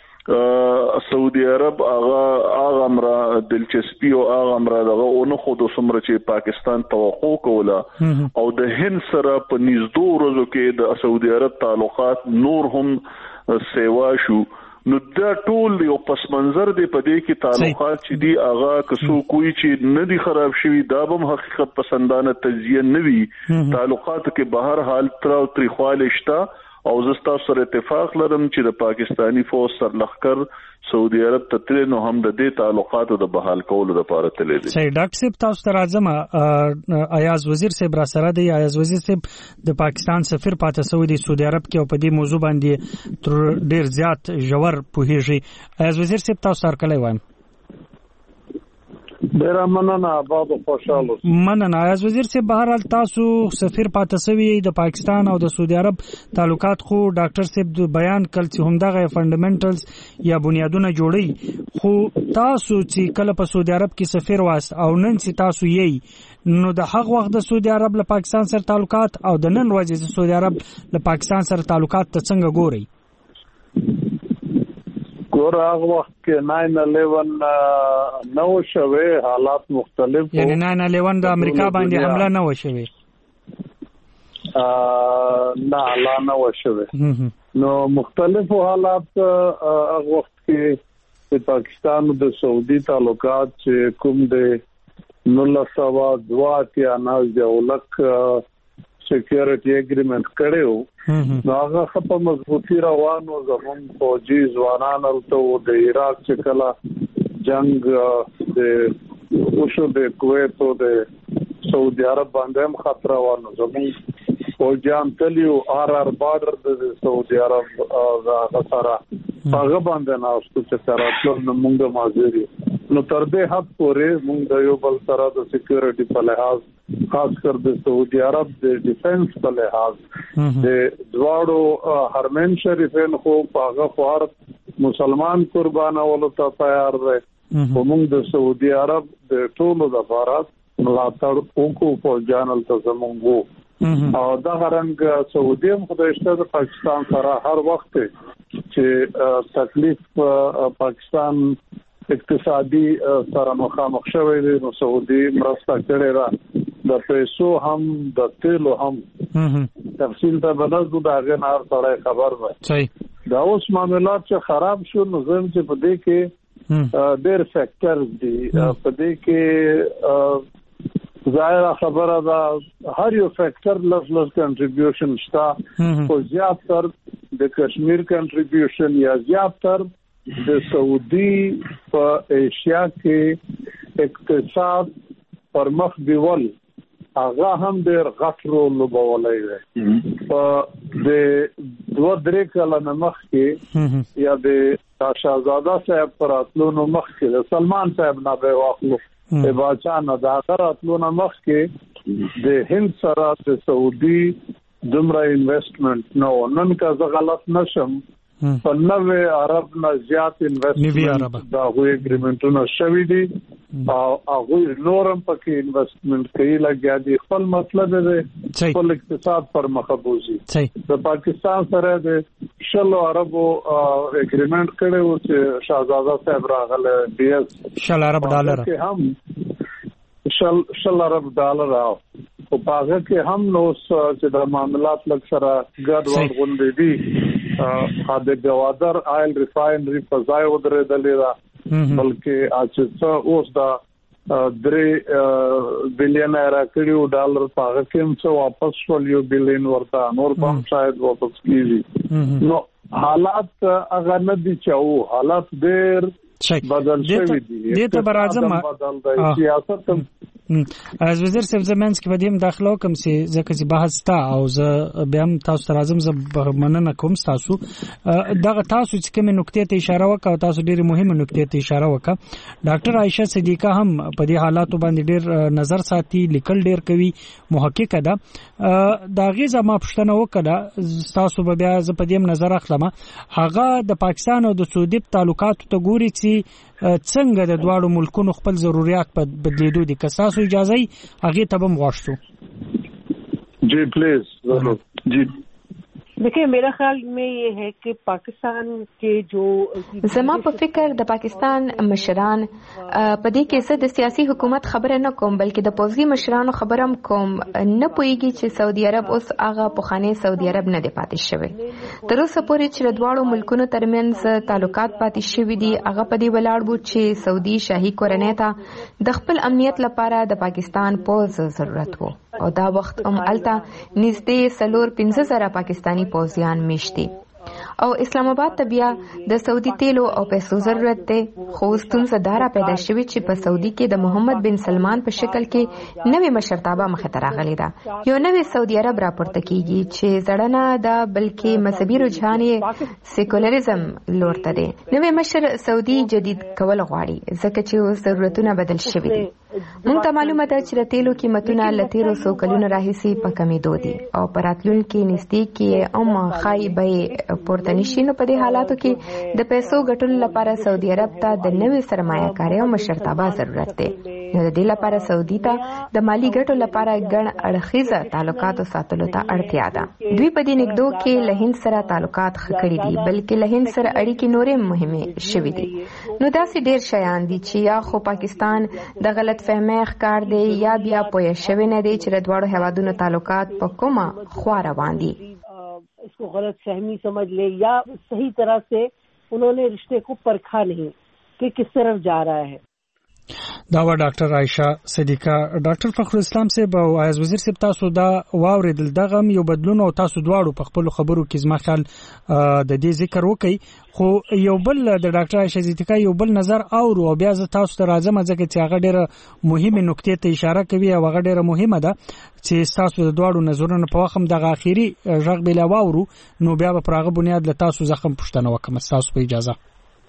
سعودي عرب هغه هغه امر دلچسپي او هغه امر دغه اونو خو د سمره چې پاکستان توقع کوله او د هند سره په نږدې ورځو کې د سعودي عرب تعلقات نور هم سیوا شو. نو دا ټول یو پس منظر دی په دې کې تعلقات چې دی هغه کسو کوئی چې نه دی خراب شوی دا به حقیقت پسندانه تزیین نه وي. تعلقات کې بهر حال تر او تریخواله شته او زستا سره اتفاق لرم چې د پاکستانی فوج سر لخر سعودي عرب ته تل نو هم د دې تعلقاتو د بحال کولو لپاره تللی دي. صحیح. ډاکټر صاحب تاسو ته راځم. ایاز وزیر صاحب را سره دی. ایاز وزیر صاحب د پاکستان سفیر پاتې شوی دی سعودي عرب کې او په دې موضوع باندې تر ډیر زیات ژور پوهیږي. ایاز وزیر صاحب تاسو سره کله وایم. ډیر مننه آباد او خوشاله. مننه. ایاز وزیر صاحب بهرحال تاسو سفیر پاتې شوی د پاکستان او د سعودي عرب تعلقات خو ډاکټر صاحب بیان کړ چې همدغه فندامنټلز یا بنیادونه جوړي خو تاسو چې کله په سعودي عرب کې سفیر واست او نن چې تاسو یې نو د هغه وخت د سعودي عرب له پاکستان سره تعلقات او د نن ورځې د سعودي عرب له پاکستان سره تعلقات ته څنګه ګوري؟ ګور هغه وخت کې ناین الیون نو شوه حالات مختلف یعنی ناین الیون د امریکا باندې حمله نه وشوي نه لا نه وشوه نو مختلف حالات هغه وخت کې د پاکستان د سعودي تعلقات چې کوم د نو سوا دوات یا ناز د ولک سکیورټي اګریمنت کړو نو هغه خپل مضبوطی روانو زمون فوجي ځوانان ورته د عراق چې کله جنگ د اوشو د کویت او د سعودي عرب باندې هم خطر روانو زمون فوجان تلیو آر آر بارډر د سعودي عرب هغه سره هغه باندې ناستو چې تراتل نو موږ مازيري نو تر دې حد پورې موږ د یو بل سره د سکیورټي په لحاظ خاص کر د سعودي عرب د ډیفنس په لحاظ د دواړو حرمین شریفین خو هغه فار مسلمان قربانولو ته تیار دي موږ د سعودي عرب د ټولو د فارات ملاتړ وکړو په جانل ته زمونږ او دا هرنګ سعودي هم خدایشته د پاکستان سره هر وخت چې تکلیف پاکستان اقتصادي سره مخامخ شوی دی نو سعودي مرسته کړې را د پیسو هم د تیلو هم تفصیل ته بلځو دا غنار سره خبر وای صحیح دا اوس معاملات چې خراب شو نو زم چې په دې کې ډېر فیکټرز دي په دې کې ظاهر خبره دا هر یو فیکټر لږ لږ کنټریبیوشن شته او زیات تر د کشمیر کنټریبیوشن یا زیات تر د سعودي په ایشیا کې اقتصاد پر مخ دیول هغه هم ډېر غټ رول لوبولی دی په د دوه درې کاله مخ کې یا د شاهزاده صاحب پر اتلونو مخ کې د سلمان صاحب نه به واخلو د باچا نه د هغه اتلونو مخ کې د هند سره د سعودي دومره انویسټمنټ نو نن که زه غلط نشم په نوې عرب نه زیات انویسټمنټ دا غوي اګریمنټونه شوي دي او هغه نورم پکې انویسټمنټ کوي لګیا دي خپل مطلب دی خپل اقتصاد پر مخبوزي د پاکستان سره د شلو عربو اګریمنټ کړو چې شاهزاده صاحب راغله ډي اس شل عرب ډالر هم شل شل عرب ډالر او په هغه کې هم نو چې د معاملات لږ سره ګډ وډ غونډې دي خاطر گوادر آئل ریفائنری فضای ودرېدلې ده بلکې اڅه اوس دا درې بلین راکړیو ډالر پاغه کوم څه واپس شول یو بلین ورته نور هم شاید واپس کیږي نو حالات هغه نه دي چې حالات ډېر بدل شوي دي دې ته برازم سیاست از وزیر صاحب زمانس کې بدیم داخلو کوم سي ځکه چې بحث تا او زه بیا هم تاسو ته راځم زه مننه کوم تاسو دغه تاسو چې کوم نقطې ته اشاره وکړه تاسو ډېری مهمه نقطې ته اشاره وکړه ډاکټر عائشه صدیقه هم په دې حالاتو باندې ډېر نظر ساتي لیکل ډېر کوي محقق ده دا غیزه ما پښتنه وکړه تاسو به بیا زه په دې نظر اخلم هغه د پاکستان او د سعودي تعلقاتو ته ګوري چې څنګه د دواړو ملکونو خپل ضرورت په بدلیدو دي که تاسو اجازه هغه ته هم غواړو جی پلیز ضرور جی देखिए मेरा ख्याल में ये है कि पाकिस्तान के जो زما په فکر د پاکستان مشران په دې کې څه د سیاسي حکومت خبره نه کوم بلکې د پوځي مشرانو خبره هم کوم نه پويږي چې سعودي عرب اوس هغه پخوانی سعودي عرب نه دی پاتې شوی تر اوسه پورې چې د دواړو ملکونو ترمنځ تعلقات پاتې شوي دي هغه په دې ولاړ وو چې سعودي شاهي کورنۍ ته د خپل امنیت لپاره د پاکستان پوز ضرورت وو او دا وخت هم الته نږدې سلور پنځه زره پاکستانی پوځیان میشتي او اسلام آباد ته بیا د سعودي تیلو او پیسو ضرورت دی خو ستونزه دارا پیدا شوې چې په سعودي کې د محمد بن سلمان په شکل کې نوې مشرتابه مخه ته راغلې ده یو نوې سعودي عرب راپورته کیږي چې زړه ده بلکې مذهبي رجحان یې سیکولریزم لور ته دی نوې مشر سعودي جدید کول غواړي ځکه چې ضرورتونه بدل شوي دي مونږ ته معلومه ده چې د تیلو قیمتونه له تیرو څو کلونو راهیسې په کمېدو دي او په راتلونکي نږدې کې هم ښایي بیې پورته نشي نو په دې حالاتو کې د پیسو ګټلو لپاره سعودي عرب ته د نوې سرمایه کارۍ او مشرتابه ضرورت دی نو د دې لپاره سعودي ته د مالی ګټو لپاره ګڼ اړخیزه تعلقات ساتلو ته اړتیا ده. دوی په دې نګدو کې له هند سره تعلقات ښه کړي دي، بلکې له هند سره اړیکې نورې مهمه شوې دي. نو داسې ډېر شیان دي چې یا خو پاکستان د غلط فهمۍ ښکار دی یا بیا پوه شوی نه دی چې د دواړو هیوادونو تعلقات په کومه خوا روان دي. اس کو غلط فہمی سمجھ لے یا صحیح طرح سے انہوں نے رشتے کو پرکھا نہیں کہ کس طرف جا رہا ہے. دا و ډاکټر عائشہ صدیقہ. ډاکټر فخر اسلام صاحب او عز وزیر صاحب تاسو دا واوریدل دغه یو بدلون او تاسو دواړو په خپل خبرو کې زما خیال د دې ذکر وکړي، خو یو بل د ډاکټر عائشہ صدیقہ یو بل نظر اورو او بیا زه تاسو ته راځم ځکه چې هغه ډېره مهمه نکته ته اشاره کوي او هغه ډېره مهمه ده چې تاسو د دواړو نظرونو په وخت دغه اخیری ژغ بلا واورو، نو بیا په پراغه بنیاد له تاسو زخم پښتنه وکم. تاسو په اجازه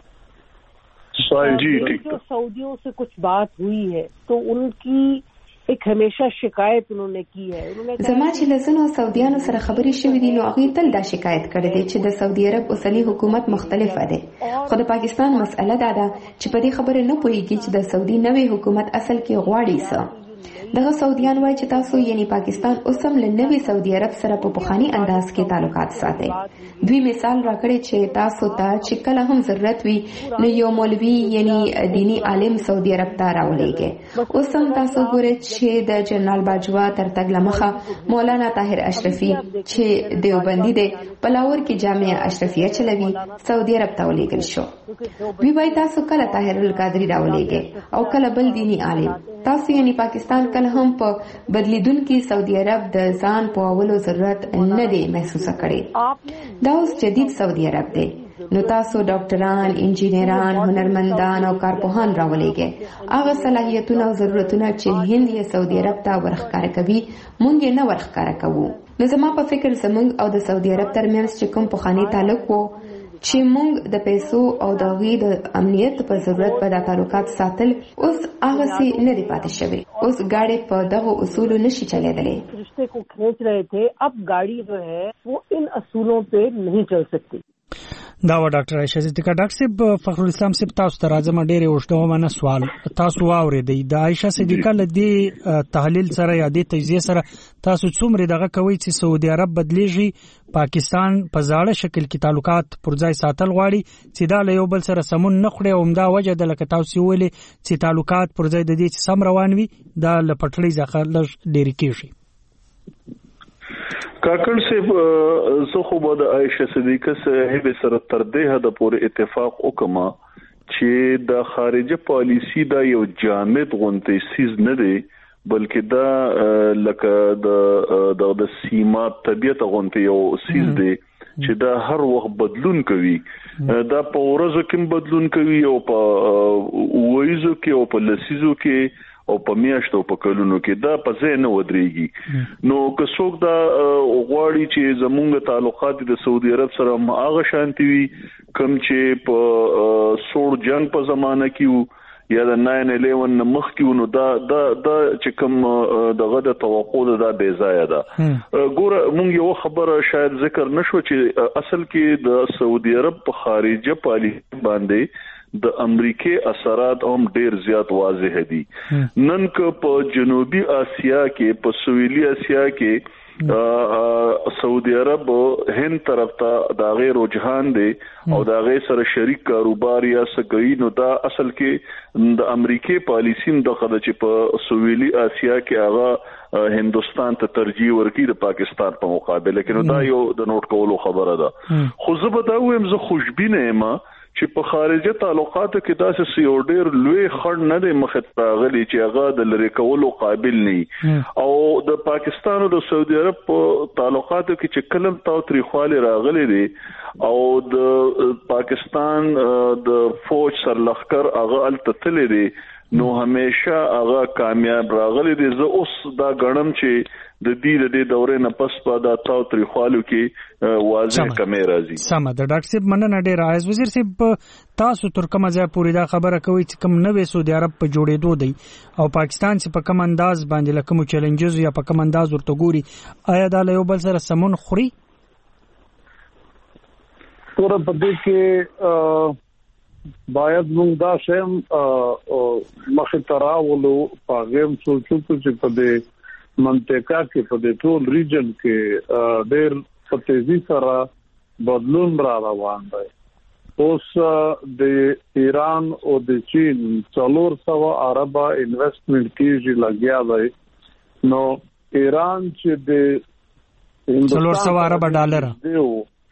جی جو سعودیوں سے کچھ بات ہوئی ہے تو ان کی ایک همیشه شکایت انہوں نے کی ہے. زما چې لزنو سعودیانو سره خبرې شوې دي نو هغه تل دا شکایت کړې دي چې د سعودي عرب اوسنی حکومت مختلفه ده، خو د پاکستان مسئله دا ده چې په دې خبره نه پوهیږي چې د سعودي نوې حکومت اصل کې غواړي څه. دغه سعودیان وایي چې تاسو یعنی پاکستان اوس هم له نوې سعودي عرب سره په پخواني انداز کې تعلقات ساتي. دوی مثال راکړي چې تاسو ته چې کله هم ضرورت وي نو یو مولوي یعنی دینی عالم سعودي عرب ته راولېږي. اوس هم تاسو ګورئ چې د جنرال باجوا تر تګ لمخه مولانا طاهر اشرفي چې دیوبندي دی په لاهور کې جامعه اشرفیه چلوي سعودي عرب ته ولېږل شو. دوی وایي تاسو کله طاهر القادری راولېږي او کله بل دینی عالم. تاسو یعنی پاکستان کله هم په بدلیدونکي سعودي عرب د ځان په اولو ضرورت نه دی محسوسه کړي. دا اوس جدید سعودي عرب دی. نو تاسو ډاکټران، انجینران، هنرمندان او کارپوهان راولېږئ. هغه صلاحیتونه او ضرورتونه چې هند یې سعودي عرب ته ورښکاره کوي موږ یې نه ورښکاره کوو. نو زما په فکر زموږ او د سعودي عرب ترمنځ چې کوم پخوانی تعلق وو چې موږ د پیسو او د غي د امنیت په ضرورت په د تعلقات ساتل اوس هغه سي نه دی پاتې شوی. اوس گاڑی په دغه اصول نشي چلیدلې. رشتے کو کھینچ رہے تھے، اب گاڑی جو ہے وہ ان اصولوں پہ نہیں چل سکتی. دا و ډاکټر عائشہ صدیقہ. ډاکټر صاحب فخر الاسلام صاحب تاسو ته راځم ډېرې اوښته ومنه سوال تاسو واورېدئ د عائشہ صدیقہ له دې تحلیل سره یا دې تجزیه سره تاسو څومره دغه کوي چې سعودي عرب بدلیږي، پاکستان په زاړه شکل کې تعلقات پر ځای ساتل غواړي چې دا له یو بل سره سمون نه خوري او همدا وجه د لکه تاسو ویلې چې تعلقات پر ځای د دې چې سم روان وي دا له پټړۍ ځخه لږ ډېری کېږي. کاکړ صاحب زه خو به د عائشہ صدیقہ صاحب سره تر دې حد پورې اتفاق وکما چې د خارجه پالیسی دا یو جامد غونډه سیز نه دی، بلکې دا لکه د د سیما طبيعت غونډه یو سیز دی چې دا هر وخت بدلون کوي. دا په ورځو کې بدلون کوي او په وایزو کې او په لسیزو کې او په میاشتو په کلونو کې دا په ځای نه ودرېږي. نو که څوک دا غواړي چې زمونږ تعلقات د سعودي عرب سره هغه شانتي وي کوم چې په سوړ جنگ په زمانه کې یا د ناین الیون مخ کې نو دا دا دا چې کوم دغه د توقع دا بے ځای ده. ګوره مونږ یو خبره شاید ذکر نشو چې اصل کې د سعودي عرب په خارجه پالیسی باندې د امریکای اثرات هم ډیر زیات واضح دي. نن که په جنوبي اسیا کې په سویلي اسیا کې سعودي عرب هند طرف ته دا غیر رجحان دي او دا غیر سره شریک کاروبار یا سګي، نو دا اصل کې د امریکای پالیسی د خدای چې په سویلي اسیا کې هغه هندستان ته ترجیح ورکړي د پاکستان په مقابله کې. نو دا یو د نوٹ کولو خبره ده. خو زه به دا وایم زه خوشبینه یم چې په خارجه تعلقاتو کې داسې سیو ډېر لوی خړ نه دی مخه راغلی چې هغه د لری کولو قابل نه، او د پاکستان او د سعودي عرب په تعلقاتو کې چې کلم تاو تاریخواله راغلي دي او د پاکستان د فوج سرلخر هغه التتلې دي نو همیشه هغه کامیاب راغلي دي. زه اوس دا غنم چې د دې د دورې نه پس په دا تاو تاریخوالو کې واضح کمې راځي. سم ده ډاکټر صاحب مننه ډیر. عايز وزیر صاحب تاسو تر کومه ځای پورې دا خبره کوي چې کوم نوې سعودي عرب په جوړېدو دی او پاکستان چې په کوم انداز باندې لکه مو چیلنجز یا په کوم انداز ورته ګوري، آیا دا له یو بل سره سمون خوري؟ تور په دې کې باید موږ دا شیم مخې ته راولو په غیم سوچو چې په دې منطقه کې په دې ټول ریجن کې ډېر په تیزی سره بدلون را روان دی. اوس د ایران او د چین څلور سوه اربه انویسټمنټ کیږي لګیا دی. نو ایران چې د څلور سوه اربه ډالر دی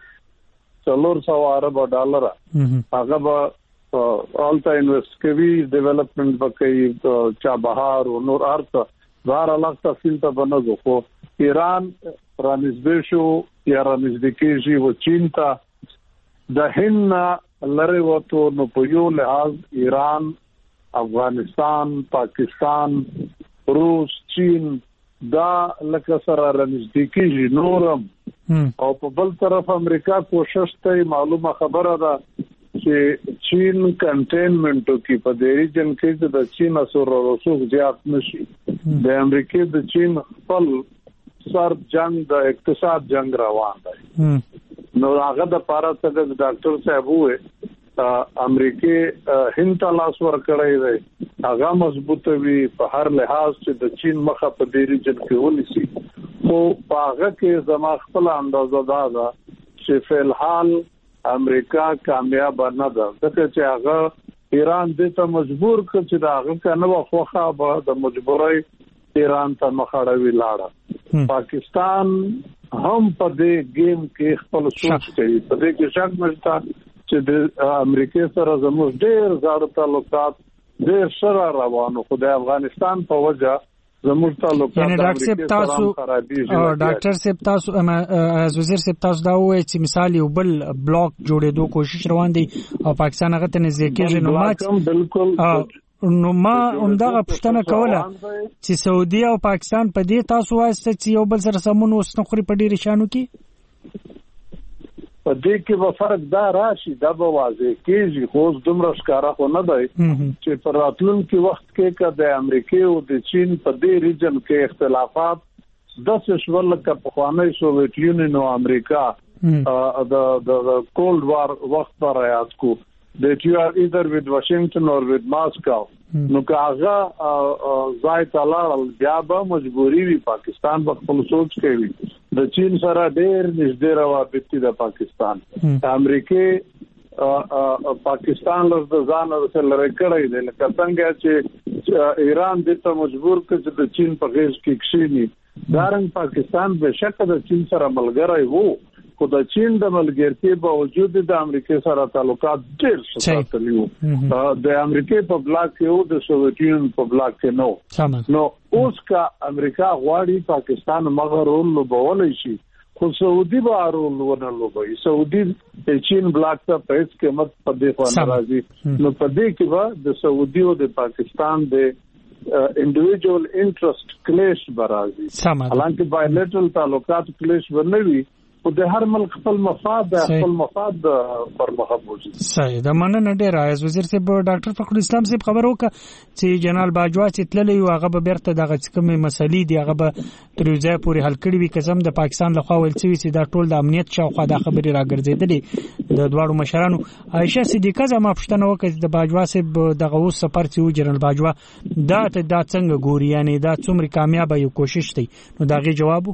څلور سوه اربه ډالر هغه به آلته انویسټ کوي ډیولپمنٹ به کوي چابهار او نور ارته بهر الګ تفصیل ته بنځو خو ایران رانږدې شو یا رانږدې کیږي و چین ته د هند لری وته نو په یو لحاظ ایران افغانستان پاکستان روس چین دا لکه سره رانږدې کیږي نورم او په بل طرف امریکا کوشش کوي معلومه خبره ده چې چین کنټینمنټ کې په دې ریجن کې د چین سره رسوب زیات نشي د امریکا د چین خپل سر جنگ د اقتصاد جنگ روان دی. نو هغه د پاره څنګه د ډاکټر صاحب وې امریکا هند ته لاس ور کړی دی هغه مضبوطه وي په هر لحاظ چې د چین مخه په دې ریجن کې ونیسي. خو هغه کې زما خپل اندازه ده چې په الحال امریکا کامیاب نه ده ځکه چې هغه ایران دې ته مجبور کړ چې دا هغه کنه خوخه به د مجبورای ایران ته مخاړوي لاړه. پاکستان هم په دې گیم کې خپل سوچ کوي په دې کې شک نشته چې د امریکا سره زموږ ډېر زړه تعلقات ډېر سره روانو خو د افغانستان په وجه زموږ تعلقات یعنی ډاکټر صاحب تاسو او ډاکټر صاحب تاسو از وزیر صاحب تاسو دا وایي چې مثال یو بل بلاک جوړېدو کوشش روان دي او پاکستان هغه ته نږدې کېږي نو ما بالکل نو ما همدغه پوښتنه کوله چې سعودي او پاکستان په دې تاسو واسطه چې یو بل سره سمون وسنه خوري په ډېر شانو کې په دې کې به فرق دا راشي دا به واضح کېږي خو دومره ښکارا خو نه دی چې پر راتلونکي وخت کې که د امریکا او د چین په دې ریجن کې اختلافات داسې شول لکه پخوانی سوویت یونین او امریکا د کولډ وار وخت پر یاد کو that you are either with Washington or with Moscow. نو که هغه ځای ته لاړل بیا به مجبوري وي پاکستان به خپل سوچ کوي د چین سره ډېر نږدې روابط دي د پاکستان د امریکا پاکستان له ځان سره لري کړی دی لکه څنګه چې ایران دې ته مجبور کړ چې د چین په غېږ کې کښینی دارنګ پاکستان به شک د چین سره ملګری وو خو د چین د ملګرتیا باوجود د امریکا سره تعلقات ډېر ساتلي وو د امریکا په بلاک کې او د سوویت یونین په بلاک کې نو نو اوس کا امریکا غواړي پاکستان مغرور لوبولای شي خو سعودي به رول ونه لوبي سعودي د چین بلاک ته په هیڅ قیمت په دې خوا ناراضي نو په دې کې به د سعودي او د پاکستان د انډیویډوال انټرست کلیش برازي حالانکه بایلیټرل تعلقات کلیش ورنوي او د هر ملک خپل مفاد د خپل مفاد پر مخ بوزي. صحیح د مننه ډیر عايز وزیر صاحب ډاکټر فخر اسلام صاحب خبر وکړه چې جنرال باجوا چې تللی یو هغه به بیرته دغه کومې مسلې دی هغه به تر ځای پورې حل کړي وي کزم د پاکستان لخوا ول چې دا ټول د امنیت شاوخوا د خبرې راګرځیدلې د دواړو مشرانو عائشه صدیقه زما پښتنه وکړه د باجوا صاحب دغه اوس سفر چې جنرال باجوا دا ته دا څنګه ګوري یعنی دا څومره کامیاب یو کوشش دی نو داغه جواب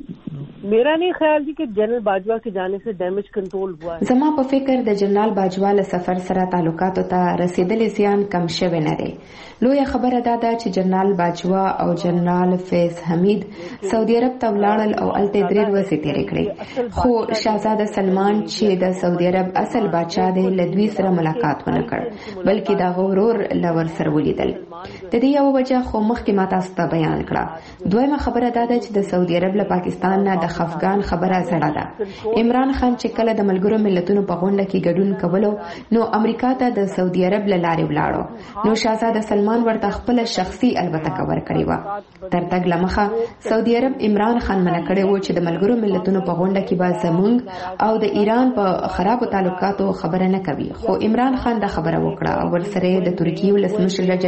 मेरा नहीं ख्याल जी कि जनरल बाजवा के जाने से डैमेज कंट्रोल हुआ है زما په فکر د جنرال باجوا له سفر سره تعلقات ته رسیدلې زیان کم شوی نه دی لوی خبره ده چې جنرال باجوا او جنرال فیض حمید سعودي عرب ته ولاړل او الته درې ورځې تیرې کړې خو شاهزاده سلمان چې د سعودي عرب اصل بادشاہ دی لدوی سره ملاقات ونه کړ بلکې دا غورور لور سره ولیدل د دې یو وجه خو مخکې ما تاسو ته بیان کړه دویمه خبره ده چې د سعودي عرب له پاکستان نه د افغان خبره سره ده عمران خان چې کله د ملګرو ملتونو په غونډه کې ګډون کولو نو امریکا ته د سعودي عرب له لارې ولاړو نو شاهزاده سلمان ورته خپل شخصي البته ور کړی و تر تګ لمخه سعودي عرب عمران خان منع کړی و چې د ملګرو ملتونو په غونډه کې به زمونږ او د ایران په خرابو تعلقاتو خبره نه کوي خو عمران خان دا خبره وکړه او ورسره د ترکیې ولسمشر رجب طیب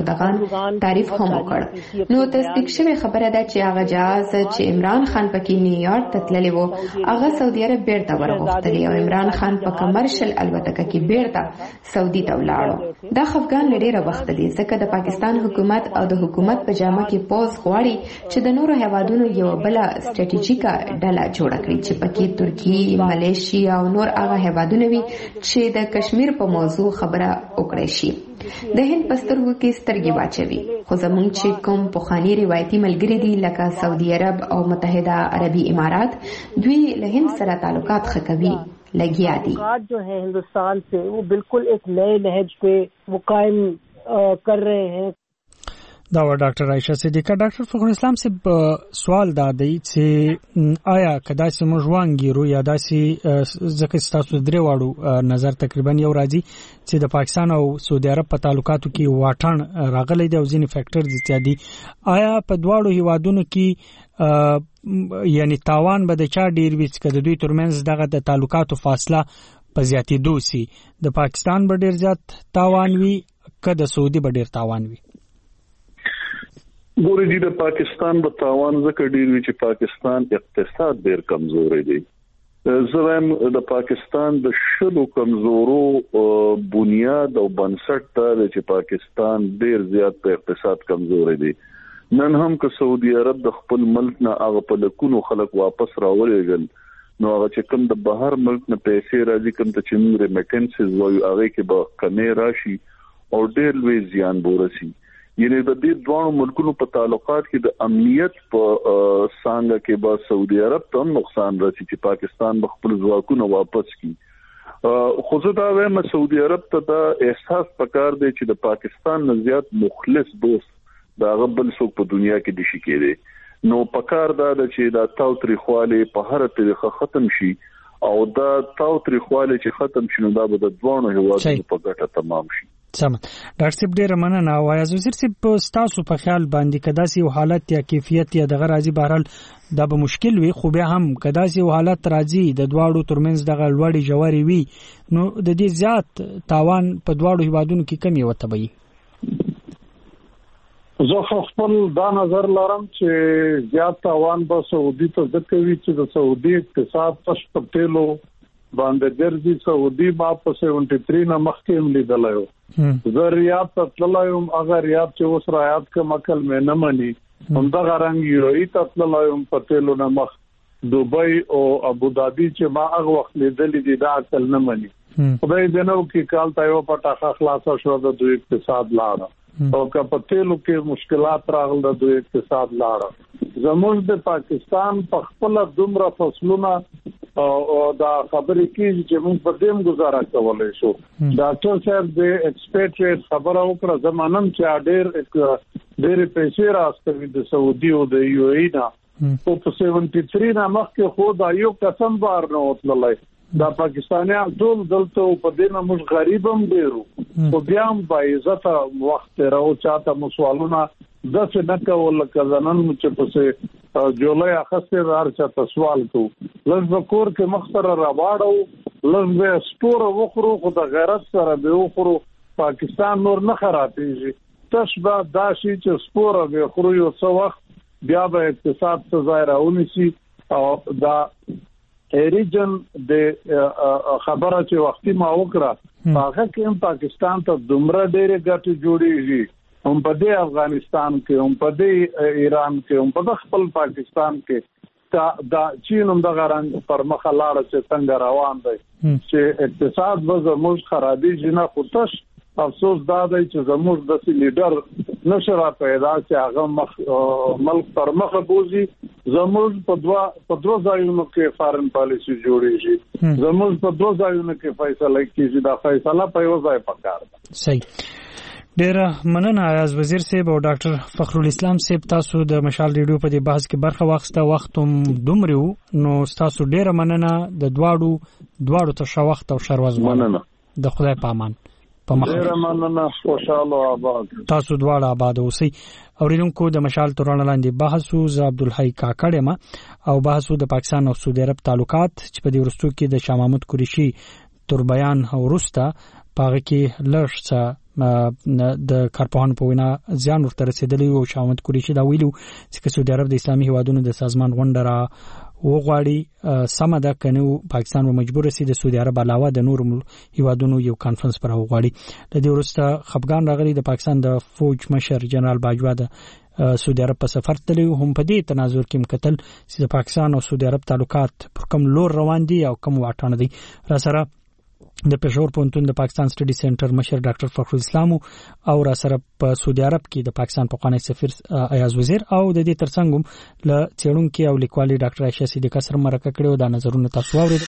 اردوغان تعریف هم وکړ. نو تصدیق شوی خبره ده چې هغه جهاز چې عمران خان پکې نیویارک ته تللی و هغه سعودي عرب بیرته ورغوښتلی او عمران خان په کمرشل الوتکه کې بیرته سعودي ته ولاړو. دا خفګان له ډېره وخته دی ځکه د پاکستان حکومت او د حکومت په جامه کې پوز غواړي چې د نورو هیوادونو یو بل سټریټیژیکه ډله جوړه کړي چې پکې ترکی، ملیشیا او نور هغه هیوادونه وي چې د کشمیر په موضوع خبره وکړي شي. د هند په سترګو کې سترګې واچوي. خو زموږ چې کوم پخواني روایتي ملګري دي لکه سعودي عرب او متحده عربي امارات دوی له هند سره تعلقات ښه کوي لګیا دي. جو ہے ہندوستان سے وہ بالکل ایک نئے نہج پہ وہ قائم کر رہے ہیں. دا و ډاکټر عائشہ صدیقه. ډاکټر فخر اسلام صاحب سوال دا دی چې آیا کدا چې موږ وانګیرو یا داسې ځکه تاسو درې واړو نظر تقریبا یو راځي چې د پاکستان او سعودي عرب په تعلقاتو کې واټن راغلی دی او ځینې فیکټر زیاتدي، آیا په دواړو هیوادونو کې یعنی تاوان به د چا ډیر وي چې د دوی ترمنځ دغه د تعلقاتو فاصله په زیاتېدو سي؟ د پاکستان به ډیر زیات تاوان وي که د سعودي به ډیر تاوان وي؟ ګورې جی د پاکستان په تاوان ځکه ډیر وی چې پاکستان اقتصاد ډیر کمزوري دی. زم د پاکستان د شلو کمزورو بنیاد او بنسټ ته چې پاکستان ډیر زیات په اقتصاد کمزوري دی. نن هم که سعودي عرب د خپل ملک نه هغه په لکونو خلک واپس راولېږل نو هغه چې کوم د بهر ملک نه پیسې راځي کوم ته چې موږ ریمیټنسز وایو هغه کې به کمې راشي او ډیر لوی زیان ورسي. یعنی د دې دوه ملکونو په تعلقات کې د امنیت په څنګه کې به سعودي عرب ته نقصان رسي چې پاکستان خپل ځواکونه واپس کړي. خو زه دا وایم سعودي عرب ته دا احساس پکار دی چې د پاکستان نه زیات مخلص دوست دا غبل څوک په دنیا کې دي شي کېږي. نو پکار دا چې دا تاوتریخواله په هر طریقه ختم شي او دا تاوتریخواله چې ختم شي نو دا به د دوه هیوادونو په ګټه تمام شي. سم. ډاکټر صاحب ډیر مننه. وایي وزیر صاحب تاسو په خیال باندې کداسي حالت یا کیفیت یا دغه راځي بهرحال دا به مشکل وي خو بیا هم کداسي حالت راځي د دواړو ترمنځ دغه لوړی جواري وي نو د دې زیات تاوان په دواړو هیوادونو کې کمی وته وي. زه خپل دا نظر لرم چې زیات تاوان به سعودي ته ځکه وي چې د سعودي اقتصاد پښ په تیلو باندې ګرځي. سعودي ما په سیونټي تھری نه مخکې هم لیدلایو زه ریاض ته تللایم هغه ریاض چې اوس رعایت کوم عقل مې نه مني همدغه رنګ یوروي ته تللایم په تیلو نه مخ دوبۍ او ابوظبي چې ما هغه وخت لیدلې دي دا عقل نه مني. خدای دې نو کې کال ته یو پټه خلاصه شو د دوی اقتصاد لاړه او که په تیلو کې مشکلات راغل د دوی اقتصاد لاړه. زموږ د پاکستان په خپل دومره فصلونه او دا خبرې کیږي چې موږ په دیم گزاره کولای شو. ډاکټر صاحب د ایکسپیکټډ خبره وکړه زمانم چې ډېر ډېر پیسې راستوي د سعودي او د یو ای نه او په سیونټي تھری نه مخکې خو دا یو قسم بار نه وتلای دا پاکستانیان ټول دلته په دینه موږ غریبم ډیرو او بیا هم په عزت وخت راو چاته مسوالونه د څه نه کول کزنن چې په جولای اخسته دار چا سوال کو لږ کور کې مخسر را واړو لږ به سپور وخرو خو د غیرت سره به وخرو پاکستان نور نه خرابېږي تشبه داشي چې سپور به خرو یو څو وخت بیا به اقتصاد څه ځای راونیسي او دا ریجن د خبره چې وختي ما وکړه هغه کې پاکستان ته دومره ډېرې ګټې جوړېږي هم په دې افغانستان کې هم په دې ایران کې هم په خپل پاکستان کې دا چین هم د غران پر مخه لاړ چې څنګه روان دی چې اقتصاد به زموږ خرابي جنا خودش افسوس دا دی چې زموږ د لیډر نشرا پیدا چې هغه مخ ملک پر مخه بوزي زموږ په دوا په دوا ځایونو کې فارن پالیسی جوړیږي زموږ په دوا ځایونو کې فیصله کیږي دا فیصله په یو ځای پکار ده. صحیح. ډیر مننه ایاز وزیر صاحب او ډاکټر فخر الاسلام صاحب تاسو د مشال ریډیو په دې بحث کې برخه واخسته وختم دومره نو تاسو ډیر مننه د دواړو دواړو ته شو وخت او شروز مننه د خدای په امان په مخ ډیر مننه خوشاله آباد تاسو دواړه آباد اوسئ. اوریدونکو د مشال تورن لاندې بحثو ز عبدالحی کاکړ ما او بحثو د پاکستان او سعودي عرب تعلقات چې په دې ورستو کې د شاه محمود قریشي تر بیان ورسته پاغه کې لږ د کارپوهانو په وینا ځان ورته رسیدلی او شاوند قریشي دا ویلو چې سعودي عرب د اسلامي هیوادونو د سازمان غونډه را وغواړي سم ده کنه پاکستان و مجبور سي د سعودي عرب علاوه د نور هیوادونو یو کانفرنس پر وغواړي د دې وروسته خفګان راغلي د پاکستان د فوج مشر جنرال باجوا د سعودي عرب په سفر تللی هم په دې تناظر کې مکتل چې د پاکستان او سعودي عرب تعلقات پر کوم لور روان دي او کوم واټانه دي را سره د پېښور پوهنتون د پاکستان سټډي سنټر مشر ډاکټر فخر الاسلام او را سره په سعودي عرب کې د پاکستان پخوانی سفیر ایاز وزیر او د دې ترڅنګ له څېړونکو او لیکوالي ډاکټر عائشه صدیقه سره مرکه کړې او د نظرونو تاسو واورید.